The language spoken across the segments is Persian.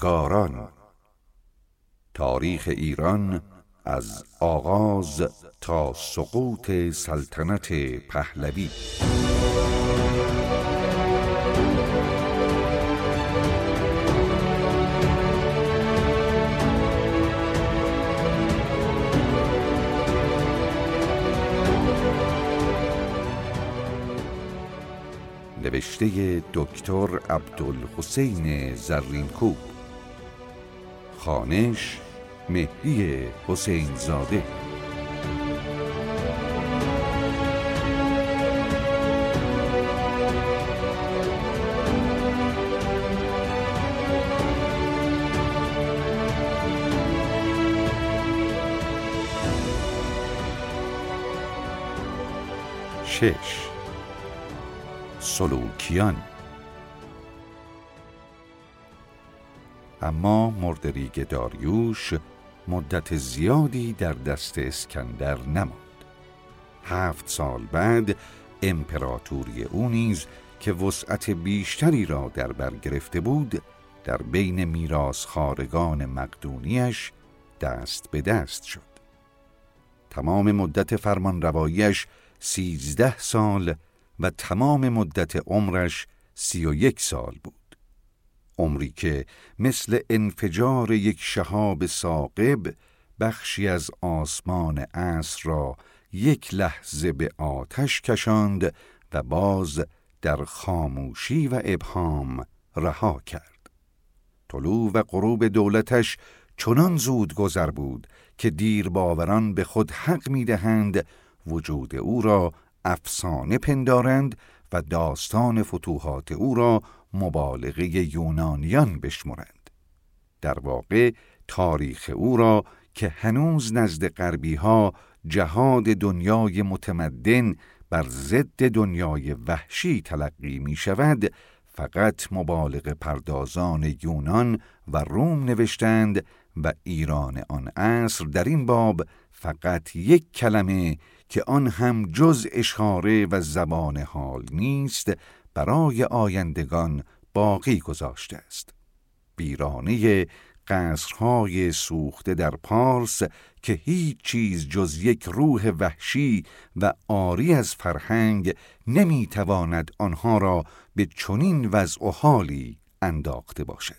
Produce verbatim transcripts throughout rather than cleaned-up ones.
روزگاران. تاریخ ایران از آغاز تا سقوط سلطنت پهلوی. نوشته دکتر عبدالحسین زرینکوب، خوانش مهدی حسین زاده. شش. سلوکیان. اما مردریگ داریوش مدت زیادی در دست اسکندر نماند. هفت سال بعد امپراتوری او نیز که وسعت بیشتری را در بر گرفته بود، در بین میراث‌خوارگان مقدونیش دست به دست شد. تمام مدت فرمانرواییش سیزده سال و تمام مدت عمرش سی و یک سال بود. عمری که مثل انفجار یک شهاب ثاقب بخشی از آسمان عصر را یک لحظه به آتش کشاند و باز در خاموشی و ابهام رها کرد. طلوع و غروب دولتش چنان زود گذر بود که دیر باوران به خود حق می دهند وجود او را افسانه پندارند و داستان فتوحات او را مبالغه یونانیان بشمرند. در واقع تاریخ او را که هنوز نزد غربی ها جهاد دنیای متمدن بر ضد دنیای وحشی تلقی می شود، فقط مبالغه پردازان یونان و روم نوشتند و ایران آن عصر در این باب فقط یک کلمه که آن هم جز اشاره و زبان حال نیست برای آیندگان باقی گذاشته است. ویرانه قصرهای سوخته در پارس که هیچ چیز جز یک روح وحشی و عاری از فرهنگ نمیتواند آنها را به چنین وضع و حالی انداخته باشد.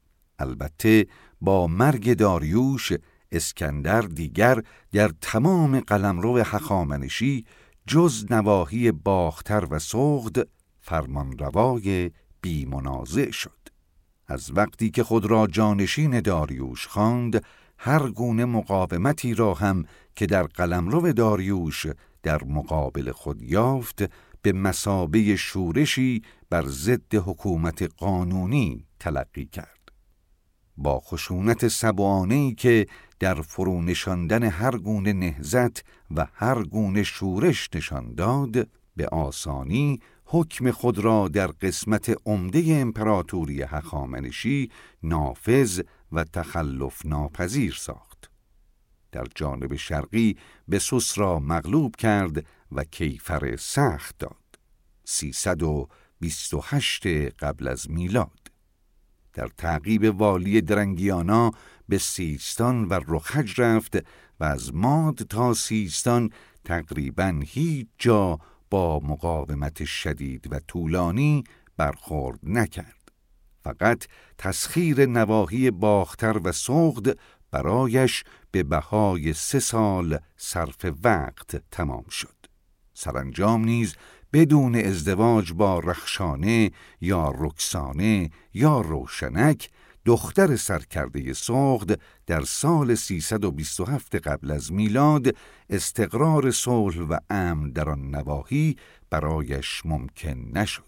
البته با مرگ داریوش، اسکندر دیگر در تمام قلمرو هخامنشی جز نواحی باختر و سغد فرمانروای بی منازع شد. از وقتی که خود را جانشین داریوش خواند، هر گونه مقاومتی را هم که در قلمرو داریوش در مقابل خود یافت به مثابه شورشی بر ضد حکومت قانونی تلقی کرد. با خشونت سبوانه‌ای که در فرو نشاندن هر گونه نهضت و هر گونه شورش نشان داد، به آسانی حکم خود را در قسمت عمده امپراتوری هخامنشی نافذ و تخلف ناپذیر ساخت. در جانب شرقی بسوس را مغلوب کرد و کیفر سخت داد. سیصد و بیست و هشت قبل از میلاد. در تعقیب والی درنگیانا به سیستان و رخج رفت و از ماد تا سیستان تقریباً هیچ جا با مقاومت شدید و طولانی برخورد نکرد. فقط تسخیر نواحی باختر و سغد برایش به بهای سه سال صرف وقت تمام شد. سرانجام نیز بدون ازدواج با رخشانه یا رکسانه یا روشنک، دختر سرکرده سغد، در سال سیصد و بیست و هفت قبل از میلاد استقرار صلح و امن در آن نواحی برایش ممکن نشد.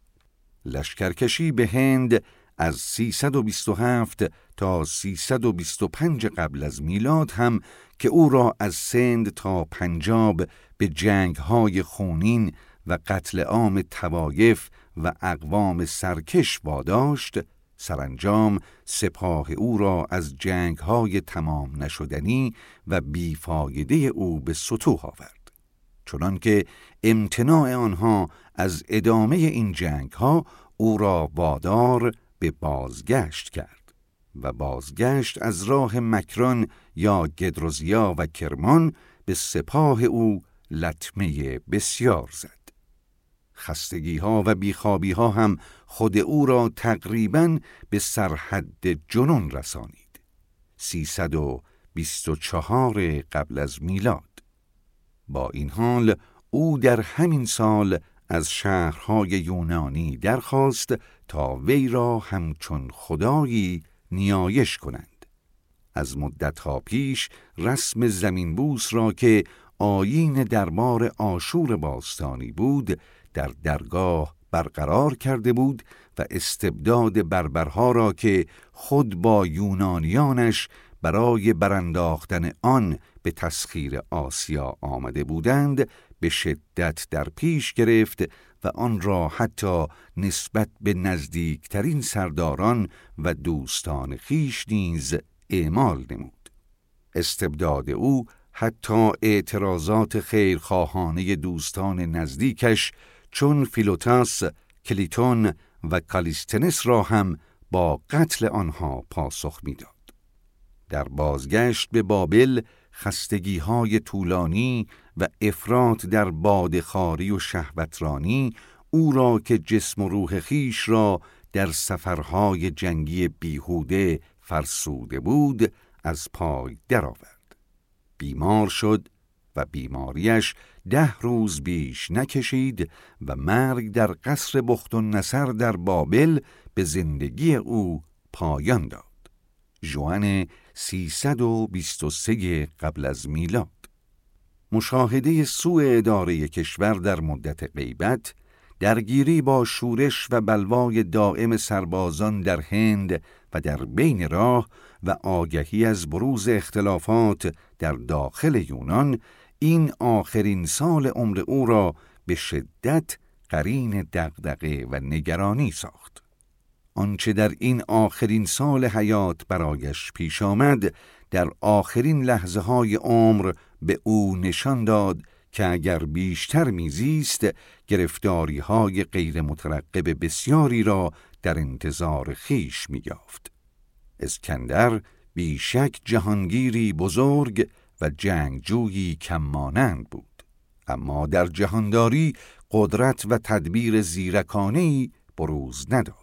لشکرکشی به هند از سیصد و بیست و هفت تا سیصد و بیست و پنج قبل از میلاد هم که او را از سند تا پنجاب به جنگ‌های خونین و قتل عام طوایف و اقوام سرکش واداشت، سرانجام سپاه او را از جنگ‌های تمام نشدنی و بیفایده او به سطوح آورد، چنانکه امتناع آنها از ادامه این جنگ‌ها او را وادار به بازگشت کرد. و بازگشت از راه مکران یا گدروزیا و کرمان به سپاه او لطمه بسیار زد. خستگی ها و بیخوابی ها هم خود او را تقریباً به سرحد جنون رسانید. سیصد و بیست و چهار قبل از میلاد. با این حال او در همین سال از شهرهای یونانی درخواست تا وی را همچون خدایی نیایش کنند. از مدتها پیش رسم زمینبوس را که آیین دربار آشور باستانی بود در درگاه برقرار کرده بود و استبداد بربرها را که خود با یونانیانش برای برانداختن آن به تسخیر آسیا آمده بودند به شدت در پیش گرفت و آن را حتی نسبت به نزدیکترین سرداران و دوستان خویش نیز اعمال نمود. استبداد او حتی اعتراضات خیرخواهانه دوستان نزدیکش چون فیلوتاس، کلیتون و کالیستنس را هم با قتل آنها پاسخ میداد. در بازگشت به بابل خستگی‌های طولانی و افراط در بادخواری و شهوترانی او را که جسم و روح خیش را در سفرهای جنگی بیهوده فرسوده بود از پای درآورد. بیمار شد و بیماریش ده روز بیش نکشید و مرگ در قصر بختالنصر در بابل به زندگی او پایان داد. ژوئن سیصد و بیست و سه قبل از میلاد. مشاهده سوء اداره کشور در مدت غیبت، درگیری با شورش و بلوای دائم سربازان در هند و در بین راه و آگهی از بروز اختلافات در داخل یونان، این آخرین سال عمر او را به شدت قرین دغدغه و نگرانی ساخت. آنچه در این آخرین حال حیات برایش پیش آمد در آخرین لحظه های عمر به او نشان داد که اگر بیشتر میزیست گرفتاری های غیر مترقب بسیاری را در انتظار خیش می‌یافت. اسکندر بیشک جهانگیری بزرگ و جنگجویی کمانند بود، اما در جهانداری قدرت و تدبیر زیرکانه‌ای بروز نداد.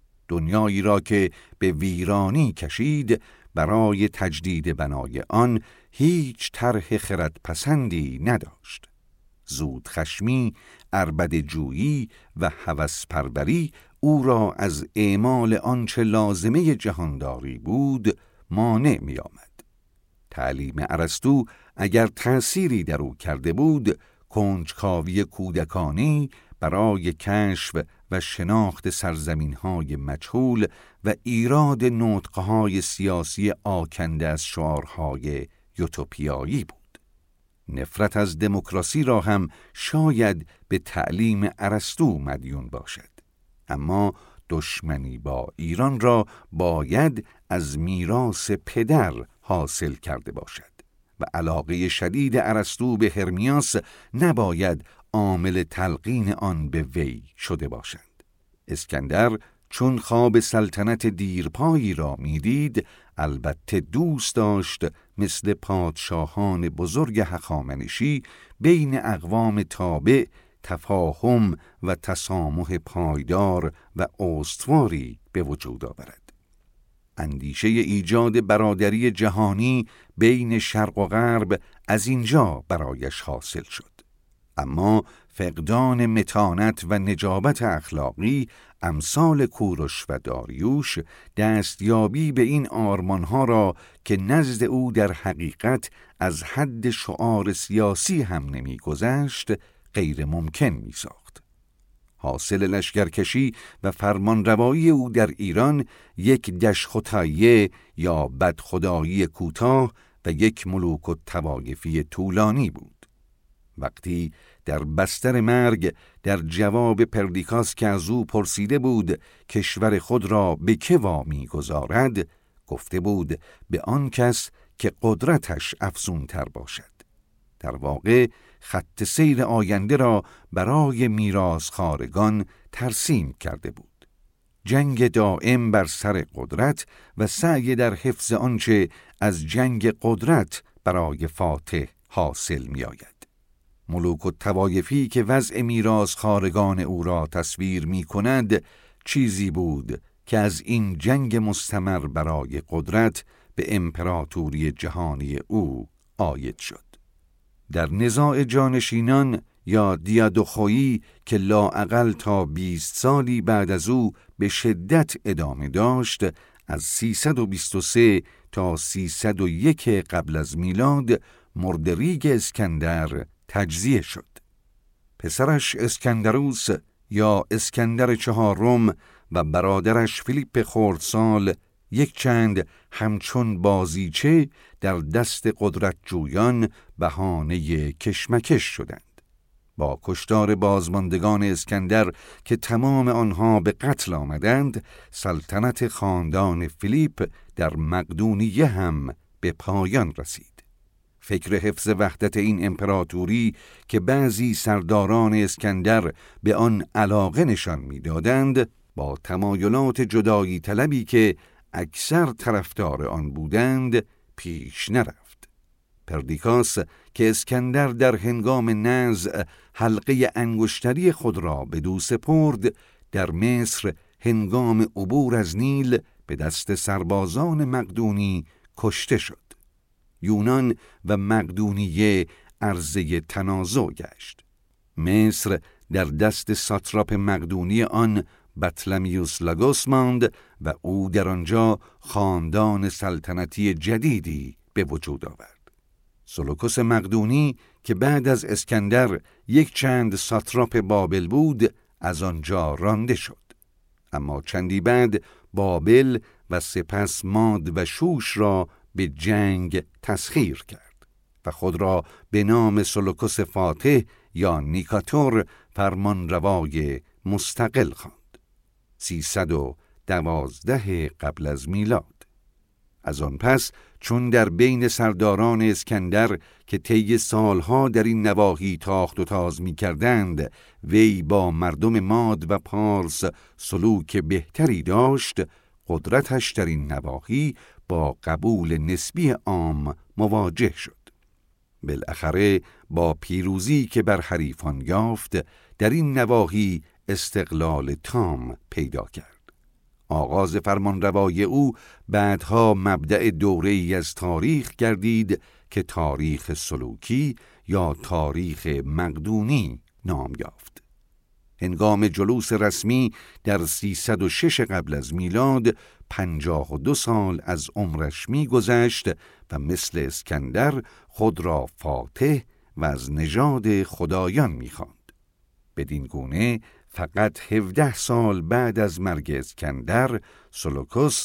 دنیایی را که به ویرانی کشید برای تجدید بنای آن هیچ طرح خردپسندی نداشت. زود خشمی، عربده جویی و هوس پروری او را از اعمال آنچه لازمه جهانداری بود مانع می آمد. تعلیم ارسطو اگر تأثیری در او کرده بود، کنجکاوی کودکانی برای کشف و شناخت سرزمین‌های مجهول و ایراد نطق‌های سیاسی آکنده از شعارهای یوتوپیایی بود. نفرت از دموکراسی را هم شاید به تعلیم ارسطو مدیون باشد، اما دشمنی با ایران را باید از میراث پدر حاصل کرده باشد و علاقه شدید ارسطو به هرمیاس نباید عامل تلقین آن به وی شده باشند. اسکندر چون خواب سلطنت دیرپایی را میدید، البته دوست داشت مثل پادشاهان بزرگ هخامنشی بین اقوام تابع تفاهم و تسامح پایدار و استواری به وجود آورد. اندیشه ایجاد برادری جهانی بین شرق و غرب از اینجا برایش حاصل شد، اما فقدان متانت و نجابت اخلاقی امثال کوروش و داریوش دستیابی به این آرمانها را که نزد او در حقیقت از حد شعار سیاسی هم نمی‌گذشت غیر ممکن می‌ساخت. حاصل لشکرکشی و فرمانروایی او در ایران یک دشخطایه یا بدخدایی کوتاه و یک ملوک الطوایفی طولانی بود. وقتی در بستر مرگ در جواب پردیکاس که از او پرسیده بود کشور خود را به که وامی گذارد، گفته بود به آن کس که قدرتش افزونتر باشد. در واقع خط سیر آینده را برای میراثخوارگان ترسیم کرده بود. جنگ دائم بر سر قدرت و سعی در حفظ آنچه از جنگ قدرت برای فاتح حاصل می آید. ملوک و طوایفی که وضع میراث خارگان او را تصویر می کند چیزی بود که از این جنگ مستمر برای قدرت به امپراتوری جهانی او عاید شد. در نزاع جانشینان یا دیادوخویی که لااقل تا بیست سالی بعد از او به شدت ادامه داشت، از سیصد و بیست و سه تا سیصد و یک قبل از میلاد مردریگ اسکندر تجزیه شد. پسرش اسکندروس یا اسکندر چهارم و برادرش فیلیپ خردسال یک چند همچون بازیچه در دست قدرت جویان بهانه کشمکش شدند. با کشتار بازماندگان اسکندر که تمام آنها به قتل آمدند، سلطنت خاندان فیلیپ در مقدونیه هم به پایان رسید. فکر حفظ وحدت این امپراتوری که بعضی سرداران اسکندر به آن علاقه نشان می‌دادند، با تمایلات جدایی طلبی که اکثر طرفدار آن بودند پیش نرفت. پردیکاس که اسکندر در هنگام نزع حلقه انگشتری خود را به دو سپرد، در مصر هنگام عبور از نیل به دست سربازان مقدونی کشته شد. یونان و مقدونیه عرضه تنازع گشت. مصر در دست ساتراپ مقدونی آن بطلمیوس لاگوس ماند و او در آنجا خاندان سلطنتی جدیدی به وجود آورد. سلوکوس مقدونی که بعد از اسکندر یک چند ساتراپ بابل بود، از آنجا رانده شد. اما چندی بعد بابل و سپس ماد و شوش را به جنگ تسخیر کرد و خود را به نام سلوکوس فاتح یا نیکاتور فرمانروای مستقل خواند. سیصد و دوازده قبل از میلاد. از آن پس چون در بین سرداران اسکندر که طی سالها در این نواحی تاخت و تاز می کردند، وی با مردم ماد و پارس سلوک بهتری داشت، قدرتش در این نواحی با قبول نسبی عام مواجه شد. بالاخره با پیروزی که بر حریفان یافت، در این نواحی استقلال تام پیدا کرد. آغاز فرمانروایی او بعدها مبدأ دوره‌ای از تاریخ گردید که تاریخ سلوکی یا تاریخ مقدونی نام یافت. هنگام جلوس رسمی در سیصد و شش قبل از میلاد پنجاه و دو سال از عمرش می‌گذشت و مثل اسکندر خود را فاتح و از نژاد خدایان می‌خواند. بدین گونه فقط هفده سال بعد از مرگ اسکندر، سلوکوس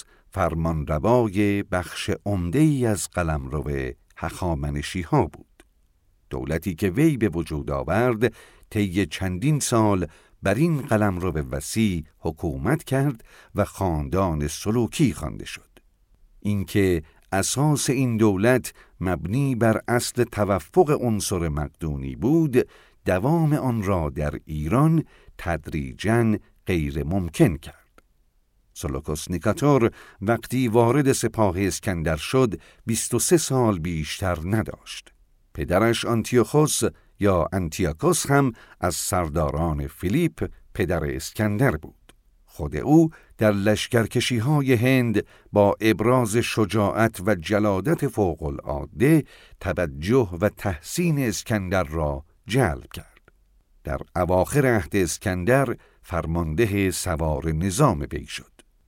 فرمانروای بخش عمده‌ای از قلمرو هخامنشی‌ها بود. دولتی که وی به وجود آورد طی چندین سال بر این قلمرو وسیع حکومت کرد و خاندان سلوکی خوانده شد. اینکه اساس این دولت مبنی بر اصل توفق عنصر مقدونی بود، دوام آن را در ایران تدریجاً غیر ممکن کرد. سلوکوس نیکاتور وقتی وارد سپاه اسکندر شد بیست و سه سال بیشتر نداشت. پدرش آنتیوخوس یا انتیاکوس هم از سرداران فیلیپ پدر اسکندر بود. خود او در لشکرکشی‌های هند با ابراز شجاعت و جلادت فوق‌العاده توجه و تحسین اسکندر را جلب کرد. در اواخر عهد اسکندر فرمانده سوار نظام وی شد.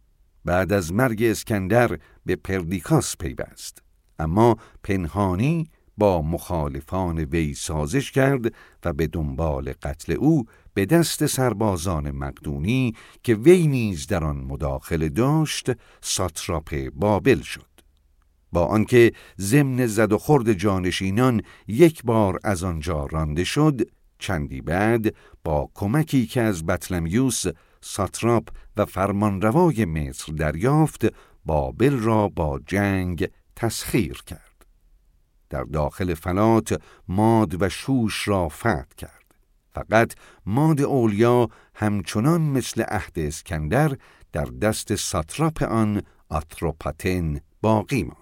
بعد از مرگ اسکندر به پردیکاس پیوست، اما پنهانی با مخالفان وی سازش کرد و به دنبال قتل او به دست سربازان مقدونی که وی نیز در آن مداخله داشت ساتراپ بابل شد. با آنکه ضمن زد و خورد جانشینان یک بار از آنجا رانده شد، چندی بعد با کمکی که از بطلمیوس ساتراپ و فرمانروای مصر دریافت، بابل را با جنگ تسخیر کرد. در داخل فلات ماد و شوش را فتح کرد. فقط ماد اولیا همچنان مثل عهد اسکندر در دست ساتراپ آن آتروپاتن باقی ماند.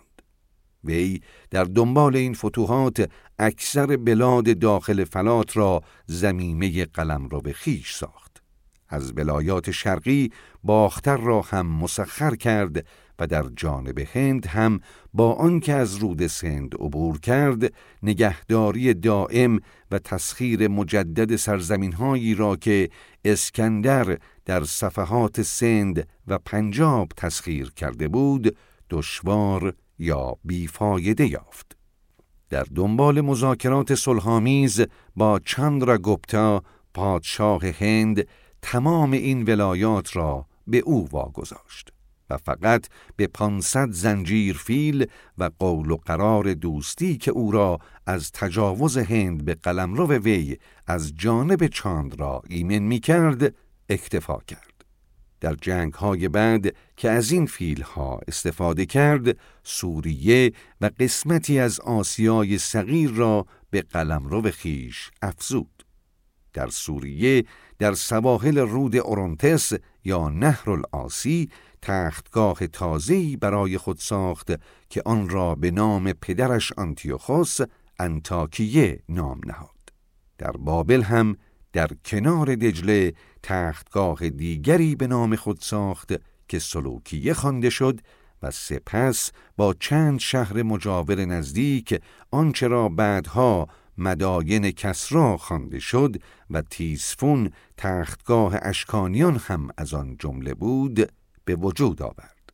وی در دنبال این فتوحات اکثر بلاد داخل فلات را زمینه قلمرو خویش ساخت. از ولایات شرقی باختر را هم مسخر کرد و در جانب هند هم با آنکه از رود سند عبور کرد، نگهداری دائم و تسخیر مجدد سرزمین‌هایی را که اسکندر در صفحات سند و پنجاب تسخیر کرده بود، دشوار یا بیفایده یافت. در دنبال مذاکرات صلح‌آمیز با چندراگوپتا پادشاه هند، تمام این ولایات را به او واگذاشت و فقط به پانصد زنجیر فیل و قول و قرار دوستی که او را از تجاوز هند به قلمرو وی از جانب چاندرا ایمن می کرد اکتفا کرد. در جنگ‌های بعد که از این فیل‌ها استفاده کرد، سوریه و قسمتی از آسیای صغیر را به قلمرو خویش افزود. در سوریه در سواحل رود اورونتس یا نهر العاصی تختگاه تازه‌ای برای خود ساخت که آن را به نام پدرش آنتیوخوس انطاکیه نام نهاد. در بابل هم در کنار دجله تختگاه دیگری به نام خود ساخت که سلوکیه خوانده شد و سپس با چند شهر مجاور نزدیک آنچه را بعدها مداین کسرا خوانده شد و تیسفون تختگاه اشکانیان هم از آن جمله بود به وجود آورد.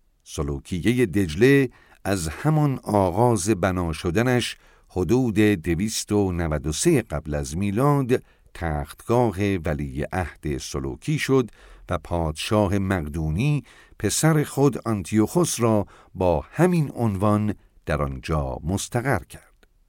سلوکیه دجله از همان آغاز بنا شدنش حدود دویست و نود و سه قبل از میلاد تختگاه ولی عهد سلوکی شد و پادشاه مقدونی پسر خود آنتیوخوس را با همین عنوان در آنجا مستقر کرد.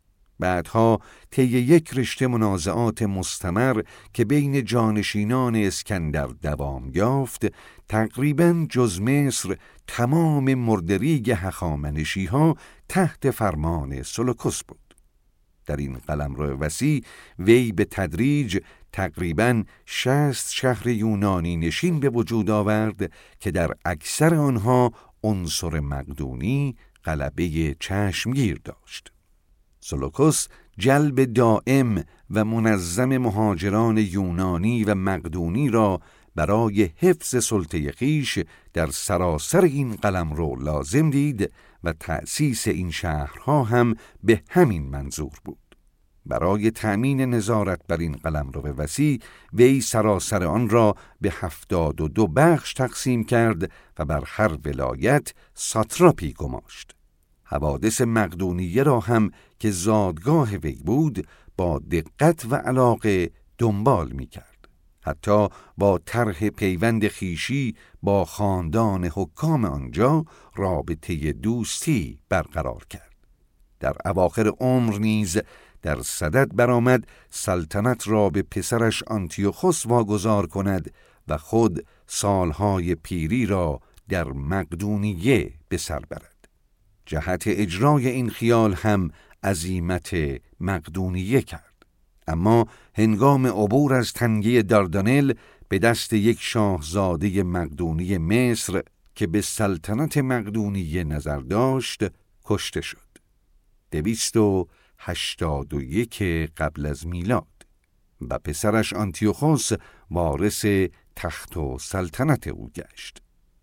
بعدها طی یک رشته منازعات مستمر که بین جانشینان اسکندر دوام یافت، تقریباً جز مصر تمام مردریگ هخامنشی‌ها تحت فرمان سلوکوس بود. در این قلمرو وسیع وی به تدریج تقریباً شصت شهر یونانی نشین به وجود آورد که در اکثر آنها عنصر مقدونی غلبه چشمگیر داشت. سلوکوس جلب دائم و منظم مهاجران یونانی و مقدونی را برای حفظ سلطه خویش در سراسر این قلمرو لازم دید و تأسیس این شهرها هم به همین منظور بود. برای تأمین نظارت بر این قلمرو وسیع وی سراسر آن را به هفتاد و دو بخش تقسیم کرد و بر هر ولایت ساتراپی گماشت. حوادث مقدونیه را هم که زادگاه وی بود با دقت و علاقه دنبال می کرد. حتی با طرح پیوند خویشی با خاندان حکام آنجا رابطه دوستی برقرار کرد. در اواخر عمر نیز در صدد برآمد سلطنت را به پسرش آنتیوخوس واگذار کند و خود سالهای پیری را در مقدونیه به سر برد. جهت اجرای این خیال هم عزیمت مقدونیه کرد، اما هنگام عبور از تنگه داردانل به دست یک شاهزاده مقدونی مصر که به سلطنت مقدونیه نظر داشت کشته شد. دویست و هشتاد و یک قبل از میلاد و پسرش آنتیوخوس وارث تخت و سلطنت او گشت.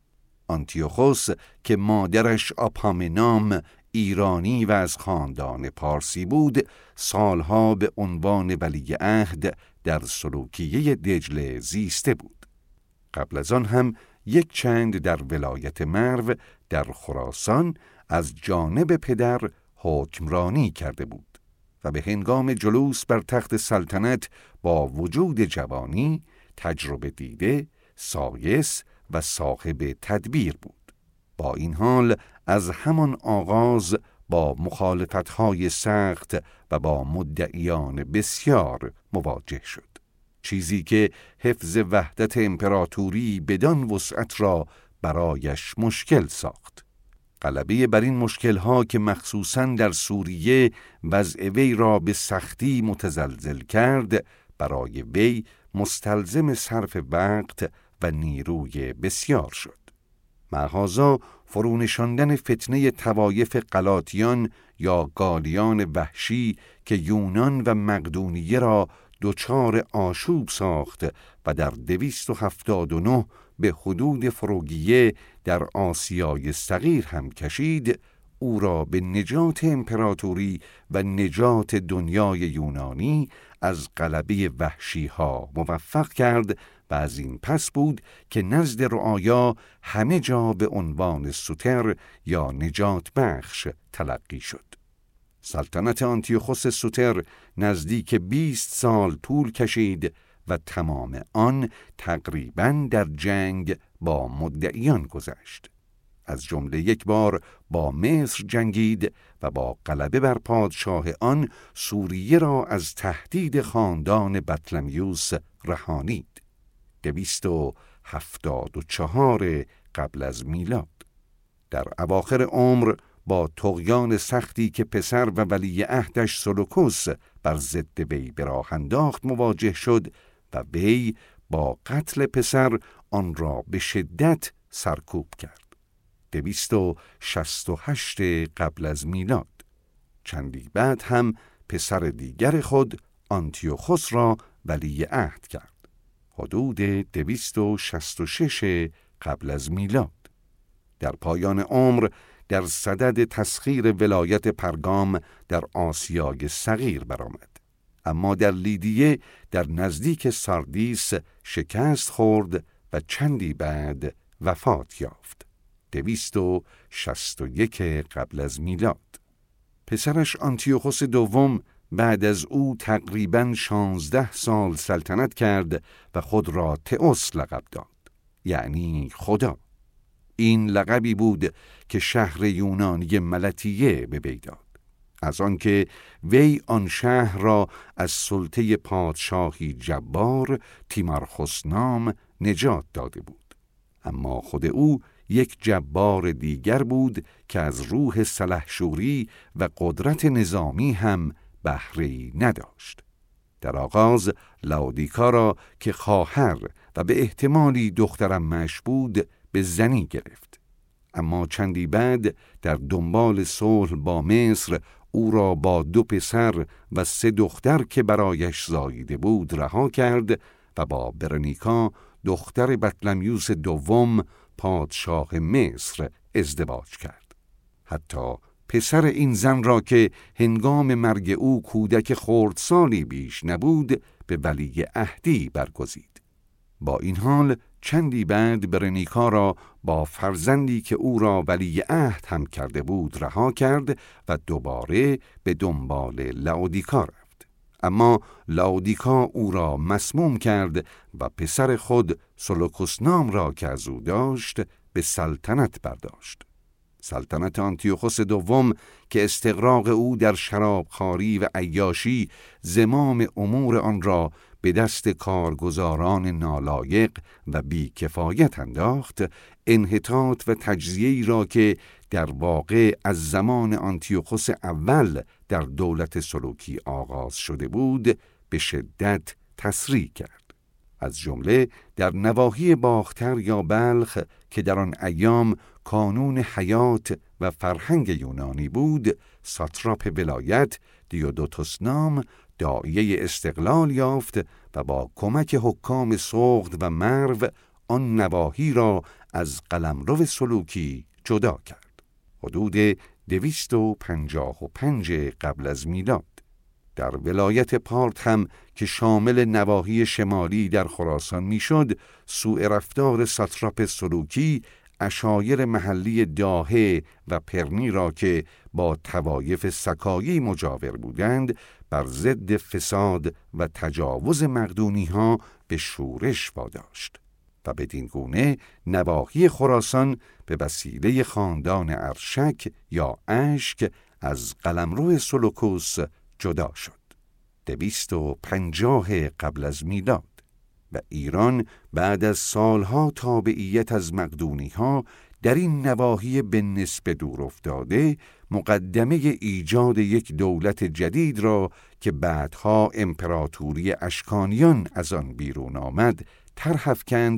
آنتیوخوس که مادرش آپامنام ایرانی و از خاندان پارسی بود، سالها به عنوان ولی عهد در سلوکیه دجله زیسته بود. قبل از آن هم یک چند در ولایت مرو در خراسان از جانب پدر حکمرانی کرده بود و به هنگام جلوس بر تخت سلطنت با وجود جوانی تجربه دیده، سایس و صاحب تدبیر بود. با این حال از همان آغاز با مخالفت‌های سخت و با مدعیان بسیار مواجه شد، چیزی که حفظ وحدت امپراتوری بدان وسعت را برایش مشکل ساخت. غلبه بر این مشکل‌ها که مخصوصاً در سوریه وضع وی را به سختی متزلزل کرد، برای وی مستلزم صرف وقت و نیروی بسیار شد. معهازا فرونشاندن فتنه طوایف غلاطیان یا گالیان وحشی که یونان و مقدونیه را دچار آشوب ساخت و در دویست و هفتاد و نه به حدود فروگیه در آسیای صغیر هم کشید، او را به نجات امپراتوری و نجات دنیای یونانی از غلبه وحشی ها موفق کرد و از این پس بود که نزد رعایا همه جا به عنوان سوتر یا نجات بخش تلقی شد. سلطنت آنتیوخوس سوتر نزدیک بیست سال طول کشید و تمام آن تقریباً در جنگ با مدعیان گذشت. از جمله یک بار با مصر جنگید و با غلبه بر پادشاه آن سوریه را از تهدید خاندان بطلمیوس رهانید. دویست و هفتاد و چهار قبل از میلاد. در اواخر عمر با طغیان سختی که پسر و ولی عهدش سلوکوس بر ضد وی به راه انداخت مواجه شد و وی با قتل پسر آن را به شدت سرکوب کرد. دویست و شصت و هشت قبل از میلاد. چندی بعد هم پسر دیگر خود آنتیوخوس را ولی عهد کرد. حدود دویست و شصت و شش قبل از میلاد. در پایان عمر در صدد تسخیر ولایت پرگام در آسیای صغیر برآمد، اما در لیدیه در نزدیک ساردیس شکست خورد و چندی بعد وفات یافت. دویست و شصت و یک قبل از میلاد. پسرش آنتیوخوس دوم بعد از او تقریباً شانزده سال سلطنت کرد و خود را تئوس لقب داد، یعنی خدا. این لقبی بود که شهر یونانی ملتیه به وی داد، از آنکه وی آن شهر را از سلطه پادشاهی جبار تیمارخوس نام نجات داده بود. اما خود او یک جبار دیگر بود که از روح سلحشوری و قدرت نظامی هم بهره‌ای نداشت. در آغاز لاودیکا را که خواهر و به احتمالی دخترعمه‌اش بود به زنی گرفت، اما چندی بعد در دنبال صلح با مصر او را با دو پسر و سه دختر که برایش زاییده بود رها کرد و با برنیکا دختر بطلمیوس دوم پادشاه مصر ازدواج کرد. حتی پسر این زن را که هنگام مرگ او کودک خردسالی بیش نبود به ولی عهدی برگزید. با این حال چندی بعد برنیکا را با فرزندی که او را ولی عهد هم کرده بود رها کرد و دوباره به دنبال لاودیکا رفت. اما لاودیکا او را مسموم کرد و پسر خود سلوکوس نام را که از او داشت به سلطنت برداشت. سلطنت آنتیوخوس دوم که استغراق او در شرابخواری و عیاشی زمام امور آن را به دست کارگزاران نالایق و بیکفایت انداخت، انحطاط و تجزیه‌ای را که در واقع از زمان آنتیوخوس اول در دولت سلوکی آغاز شده بود به شدت تسریع کرد. از جمله در نواحی باختر یا بلخ که در آن ایام کانون حیات و فرهنگ یونانی بود، ساتراپ ولایت دیودوتوس نام داعیه استقلال یافت و با کمک حکام سغد و مرو آن نواحی را از قلمرو سلوکی جدا کرد. حدود دویست و پنجاه و پنج قبل از میلاد. در ولایت پارت هم که شامل نواحی شمالی در خراسان میشد، سوء رفتار ساتراپ سلوکی عشایر محلی داهه و پرنی را که با طوایف سکایی مجاور بودند بر ضد فساد و تجاوز مقدونی ها به شورش واداشت و بدین گونه نواحی خراسان به وسیله خاندان ارشک یا اشک از قلمرو سلوکوس جدا شد. دویست و پنجاه قبل از میلاد. و ایران بعد از سالها تابعیت از مقدونی ها در این نواحی به نسبت دور افتاده مقدمه ایجاد یک دولت جدید را که بعدها امپراتوری اشکانیان از آن بیرون آمد طرح افکند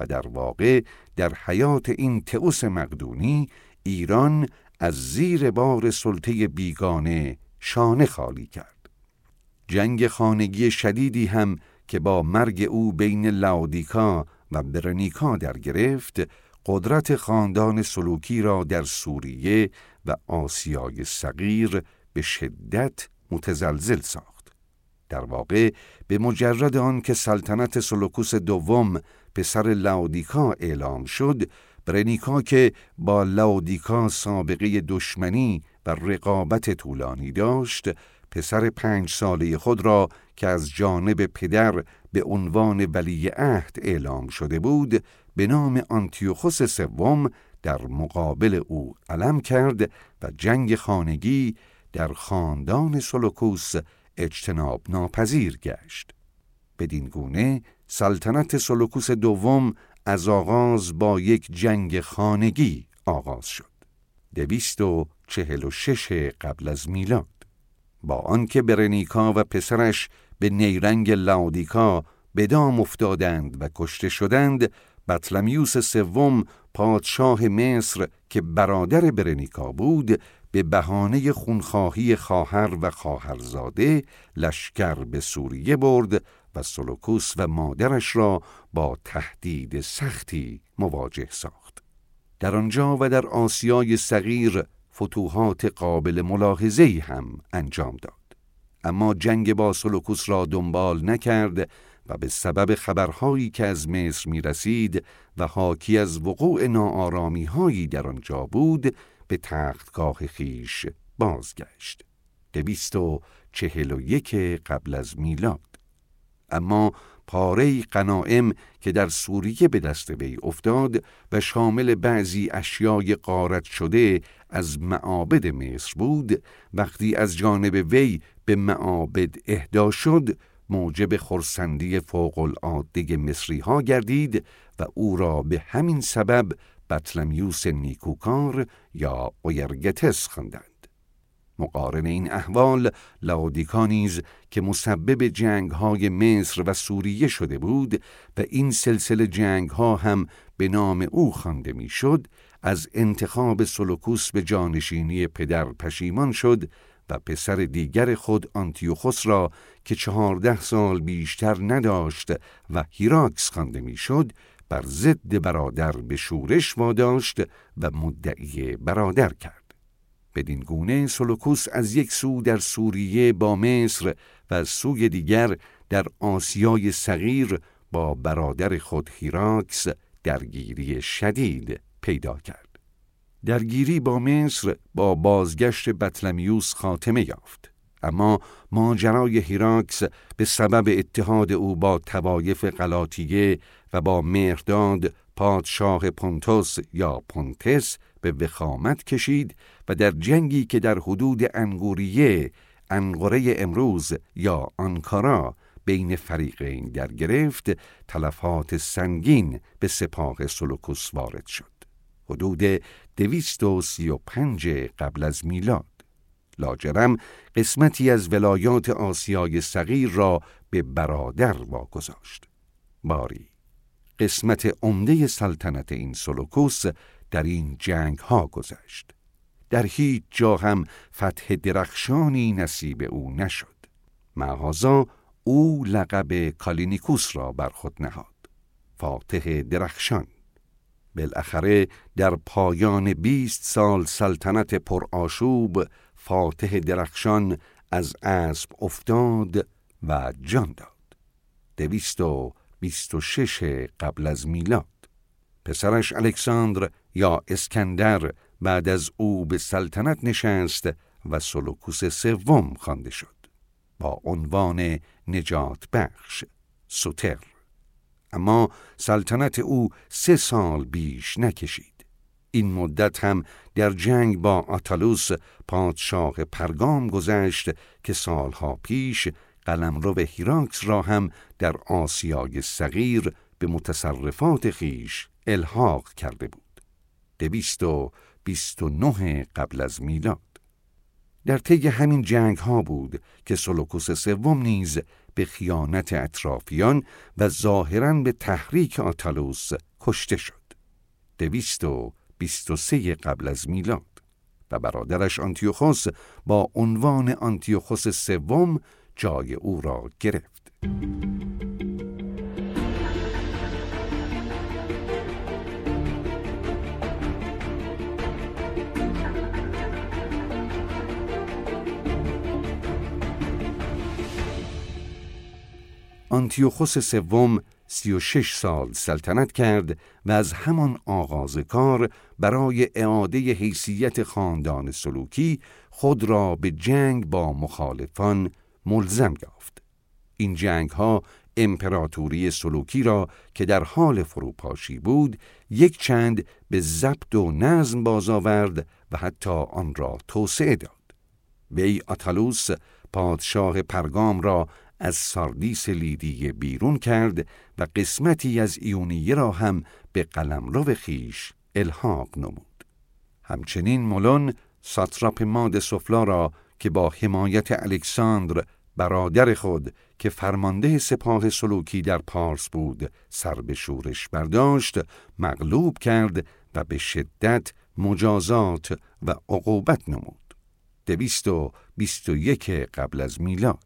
و در واقع در حیات این تئوس مقدونی ایران از زیر بار سلطه بیگانه شانه خالی کرد. جنگ خانگی شدیدی هم که با مرگ او بین لاودیکا و برنیکا در گرفت، قدرت خاندان سلوکی را در سوریه و آسیای صغیر به شدت متزلزل ساخت. در واقع به مجرد آن که سلطنت سلوکوس دوم پسر لاودیکا اعلام شد، برنیکا که با لاودیکا سابقه دشمنی و رقابت طولانی داشت، پسر پنج ساله خود را که از جانب پدر به عنوان ولیعهد اعلام شده بود به نام آنتیوخوس سوم در مقابل او علم کرد و جنگ خانگی در خاندان سلوکوس اجتناب ناپذیر گشت. بدین گونه سلطنت سلوکوس دوم از آغاز با یک جنگ خانگی آغاز شد. دویست و چهل و شش قبل از میلاد. با آنکه برنیکا و پسرش به نیرنگ لاودیکا به دام افتادند و کشته شدند، بطلمیوس سوم پادشاه مصر که برادر برنیکا بود به بهانه خونخواهی خواهر و خواهرزاده لشکر به سوریه برد و سلوکوس و مادرش را با تهدید سختی مواجه ساخت. در آنجا و در آسیای صغیر فتوحات قابل ملاحظه‌ای هم انجام داد. اما جنگ با سلوکوس را دنبال نکرد و به سبب خبرهایی که از مصر می رسید و حاکی از وقوع ناآرامی هایی در آنجا بود به تختگاه خیش بازگشت. دویست و چهل و یک قبل از میلاد. اما پاره غنایم که در سوریه به دست وی افتاد و شامل بعضی اشیای غارت شده از معابد مصر بود، وقتی از جانب وی به معابد اهدا شد موجب خرسندی فوق العاده مصری ها گردید و او را به همین سبب بطلمیوس نیکوکار یا اویرگتس خواندند. مقارن این احوال لاودیکا نیز که مسبب جنگ‌های مصر و سوریه شده بود و این سلسله جنگ‌ها هم به نام او خوانده می‌شد، از انتخاب سلوکوس به جانشینی پدر پشیمان شد و پسر دیگر خود آنتیوخوس را که چهارده سال بیشتر نداشت و هیراکس خوانده می‌شد بر ضد برادر به شورش واداشت و مدعی برادر کرد. بدین گونه سلوکوس از یک سو در سوریه با مصر و از سوی دیگر در آسیای صغیر با برادر خود هیراکس درگیری شدید پیدا کرد. درگیری با مصر با بازگشت بطلمیوس خاتمه یافت، اما ماجرای هیراکس به سبب اتحاد او با طوایف غلاطیه و با مهرداد پادشاه پونتوس یا پونتس به وخامت کشید و در جنگی که در حدود انگوریه، انقره امروز یا آنکارا بین فریقین در گرفت، تلفات سنگین به سپاه سلوکوس وارد شد. حدود دویست و سی و پنج قبل از میلاد. لاجرم قسمتی از ولایات آسیای صغیر را به برادر واگذاشت. باری قسمت عمده سلطنت این سلوکوس در این جنگ ها گذشت. در هیچ جا هم فتح درخشانی نصیب او نشد. معاذا او لقب کالینیکوس را بر خود نهاد، فاتح درخشان. بالاخره در پایان بیست سال سلطنت پرآشوب فاتح درخشان از اسب افتاد و جان داد. دویست و بیست و شش قبل از میلاد. پسرش الکساندر یا اسکندر بعد از او به سلطنت نشست و سلوکوس سوم خوانده شد با عنوان نجات بخش سوتر. اما سلطنت او سه سال بیش نکشید. این مدت هم در جنگ با آتالوس پادشاه پرگام گذشت که سالها پیش قلمرو هیراکس را هم در آسیای صغیر به متصرفات خیش الحاق کرده بود. دویست و بیست و نه قبل از میلاد. در طی همین جنگ ها بود که سلوکوس سوم نیز به خیانت اطرافیان و ظاهراً به تحریک آتالوس کشته شد. دویست و بیست و سه قبل از میلاد و برادرش آنتیوخوس با عنوان آنتیوخوس سوم جای او را گرفت. آنتیوخوس سوم سی و شش سال سلطنت کرد و از همان آغاز کار برای اعاده حیثیت خاندان سلوکی خود را به جنگ با مخالفان ملزم یافت. این جنگ ها امپراتوری سلوکی را که در حال فروپاشی بود یک چند به ضبط و نظم باز آورد و حتی آن را توسعه داد. وی آتالوس پادشاه پرگام را از ساردیس لیدیه بیرون کرد و قسمتی از ایونیه را هم به قلمرو خیش الحاق نمود. همچنین مولون ساتراپ ماد سفلا را که با حمایت الکساندر برادر خود که فرمانده سپاه سلوکی در پارس بود سر به شورش برداشت، مغلوب کرد و به شدت مجازات و عقوبت نمود. دویست و بیست و یک قبل از میلاد.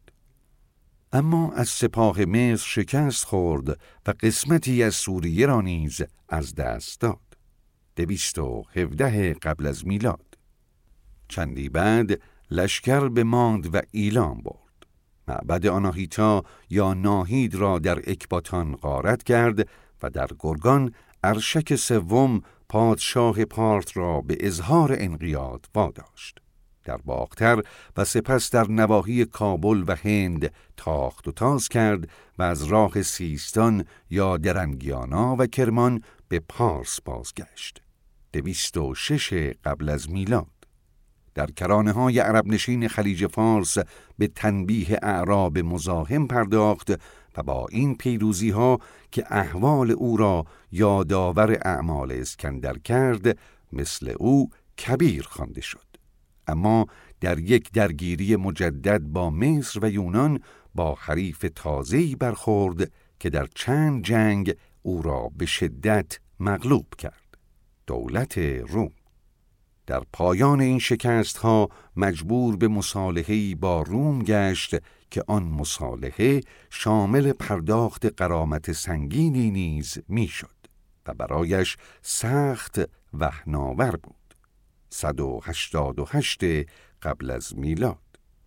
اما از سپاه مصر شکست خورد و قسمتی از سوریه را نیز از دست داد. دویست و هفده قبل از میلاد. چندی بعد لشکر به ماند و ایلام برد. معبد آناهیتا یا ناهید را در اکباتان غارت کرد و در گرگان ارشک سوم پادشاه پارت را به اظهار انقیاد واداشت. در باختر و سپس در نواحی کابل و هند تاخت و تاز کرد و از راه سیستان یا درنگیانا و کرمان به پارس بازگشت. دویست و شش قبل از میلاد. در کرانه‌های عرب نشین خلیج فارس به تنبیه اعراب مزاحم پرداخت و با این پیروزی‌ها که احوال او را یادآور اعمال اسکندر کرد مثل او کبیر خوانده شد. اما در یک درگیری مجدد با مصر و یونان با حریف تازه‌ای برخورد که در چند جنگ او را به شدت مغلوب کرد. دولت روم. در پایان این شکست‌ها مجبور به مصالحه‌ای با روم گشت که آن مصالحه شامل پرداخت غرامت سنگینی نیز میشد و برایش سخت وهن‌آور بود. صد و هشتاد و هشت قبل از میلاد.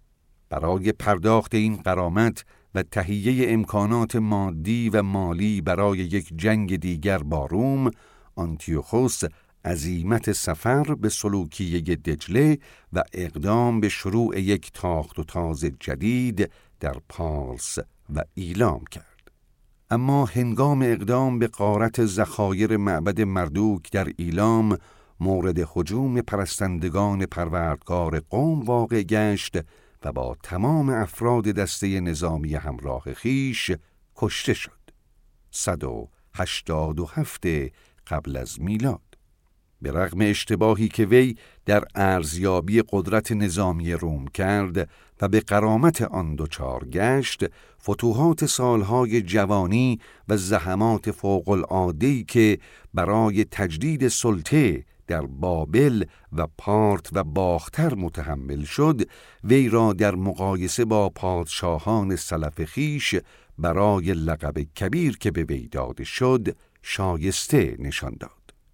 برای پرداخت این غرامت و تهیه امکانات مادی و مالی برای یک جنگ دیگر با روم، آنتیوخوس عزیمت سفر به سلوکیه دجله و اقدام به شروع یک تاخت و تاز جدید در پارس و ایلام کرد. اما هنگام اقدام به غارت ذخایر معبد مردوک در ایلام مورد هجوم پرستندگان پروردگار قوم واقع گشت و با تمام افراد دسته نظامی همراه خیش کشته شد. صد و هشتاد و هفت قبل از میلاد. به رغم اشتباهی که وی در ارزیابی قدرت نظامی روم کرد و به غرامت آن دچار گشت، فتوحات سالهای جوانی و زحمات فوق العاده‌ای که برای تجدید سلطه در بابل و پارت و باختر متحمل شد، وی را در مقایسه با پادشاهان سلف خیش برای لقب کبیر که به وی داده شد شایسته نشان داد.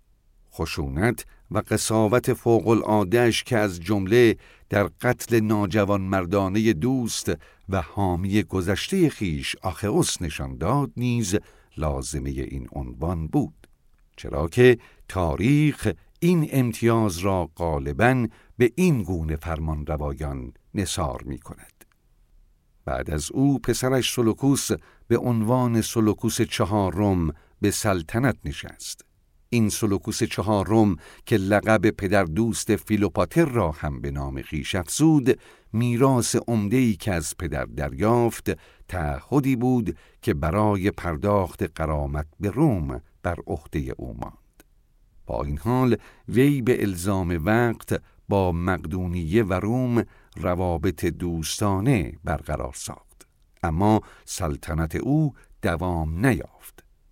خشونت و قساوت فوق العاده‌اش که از جمله در قتل ناجوان مردانه دوست و حامی گذشته خیش آخئوس نشان داد نیز لازمه این عنوان بود، چرا که تاریخ این امتیاز را غالباً به این گونه فرمان روایان نثار می کند. بعد از او پسرش سلوکوس به عنوان سلوکوس چهارم به سلطنت نشست. این سلوکوس چهارم که لقب پدر دوست فیلوپاتر را هم به نام خویش افزود، میراث عمده‌ای که از پدر دریافت تعهدی بود که برای پرداخت غرامت به روم بر عهده او ماند. با این حال وی به الزام وقت با مقدونیه و روم روابط دوستانه برقرار ساخت، اما سلطنت او دوام نیافت.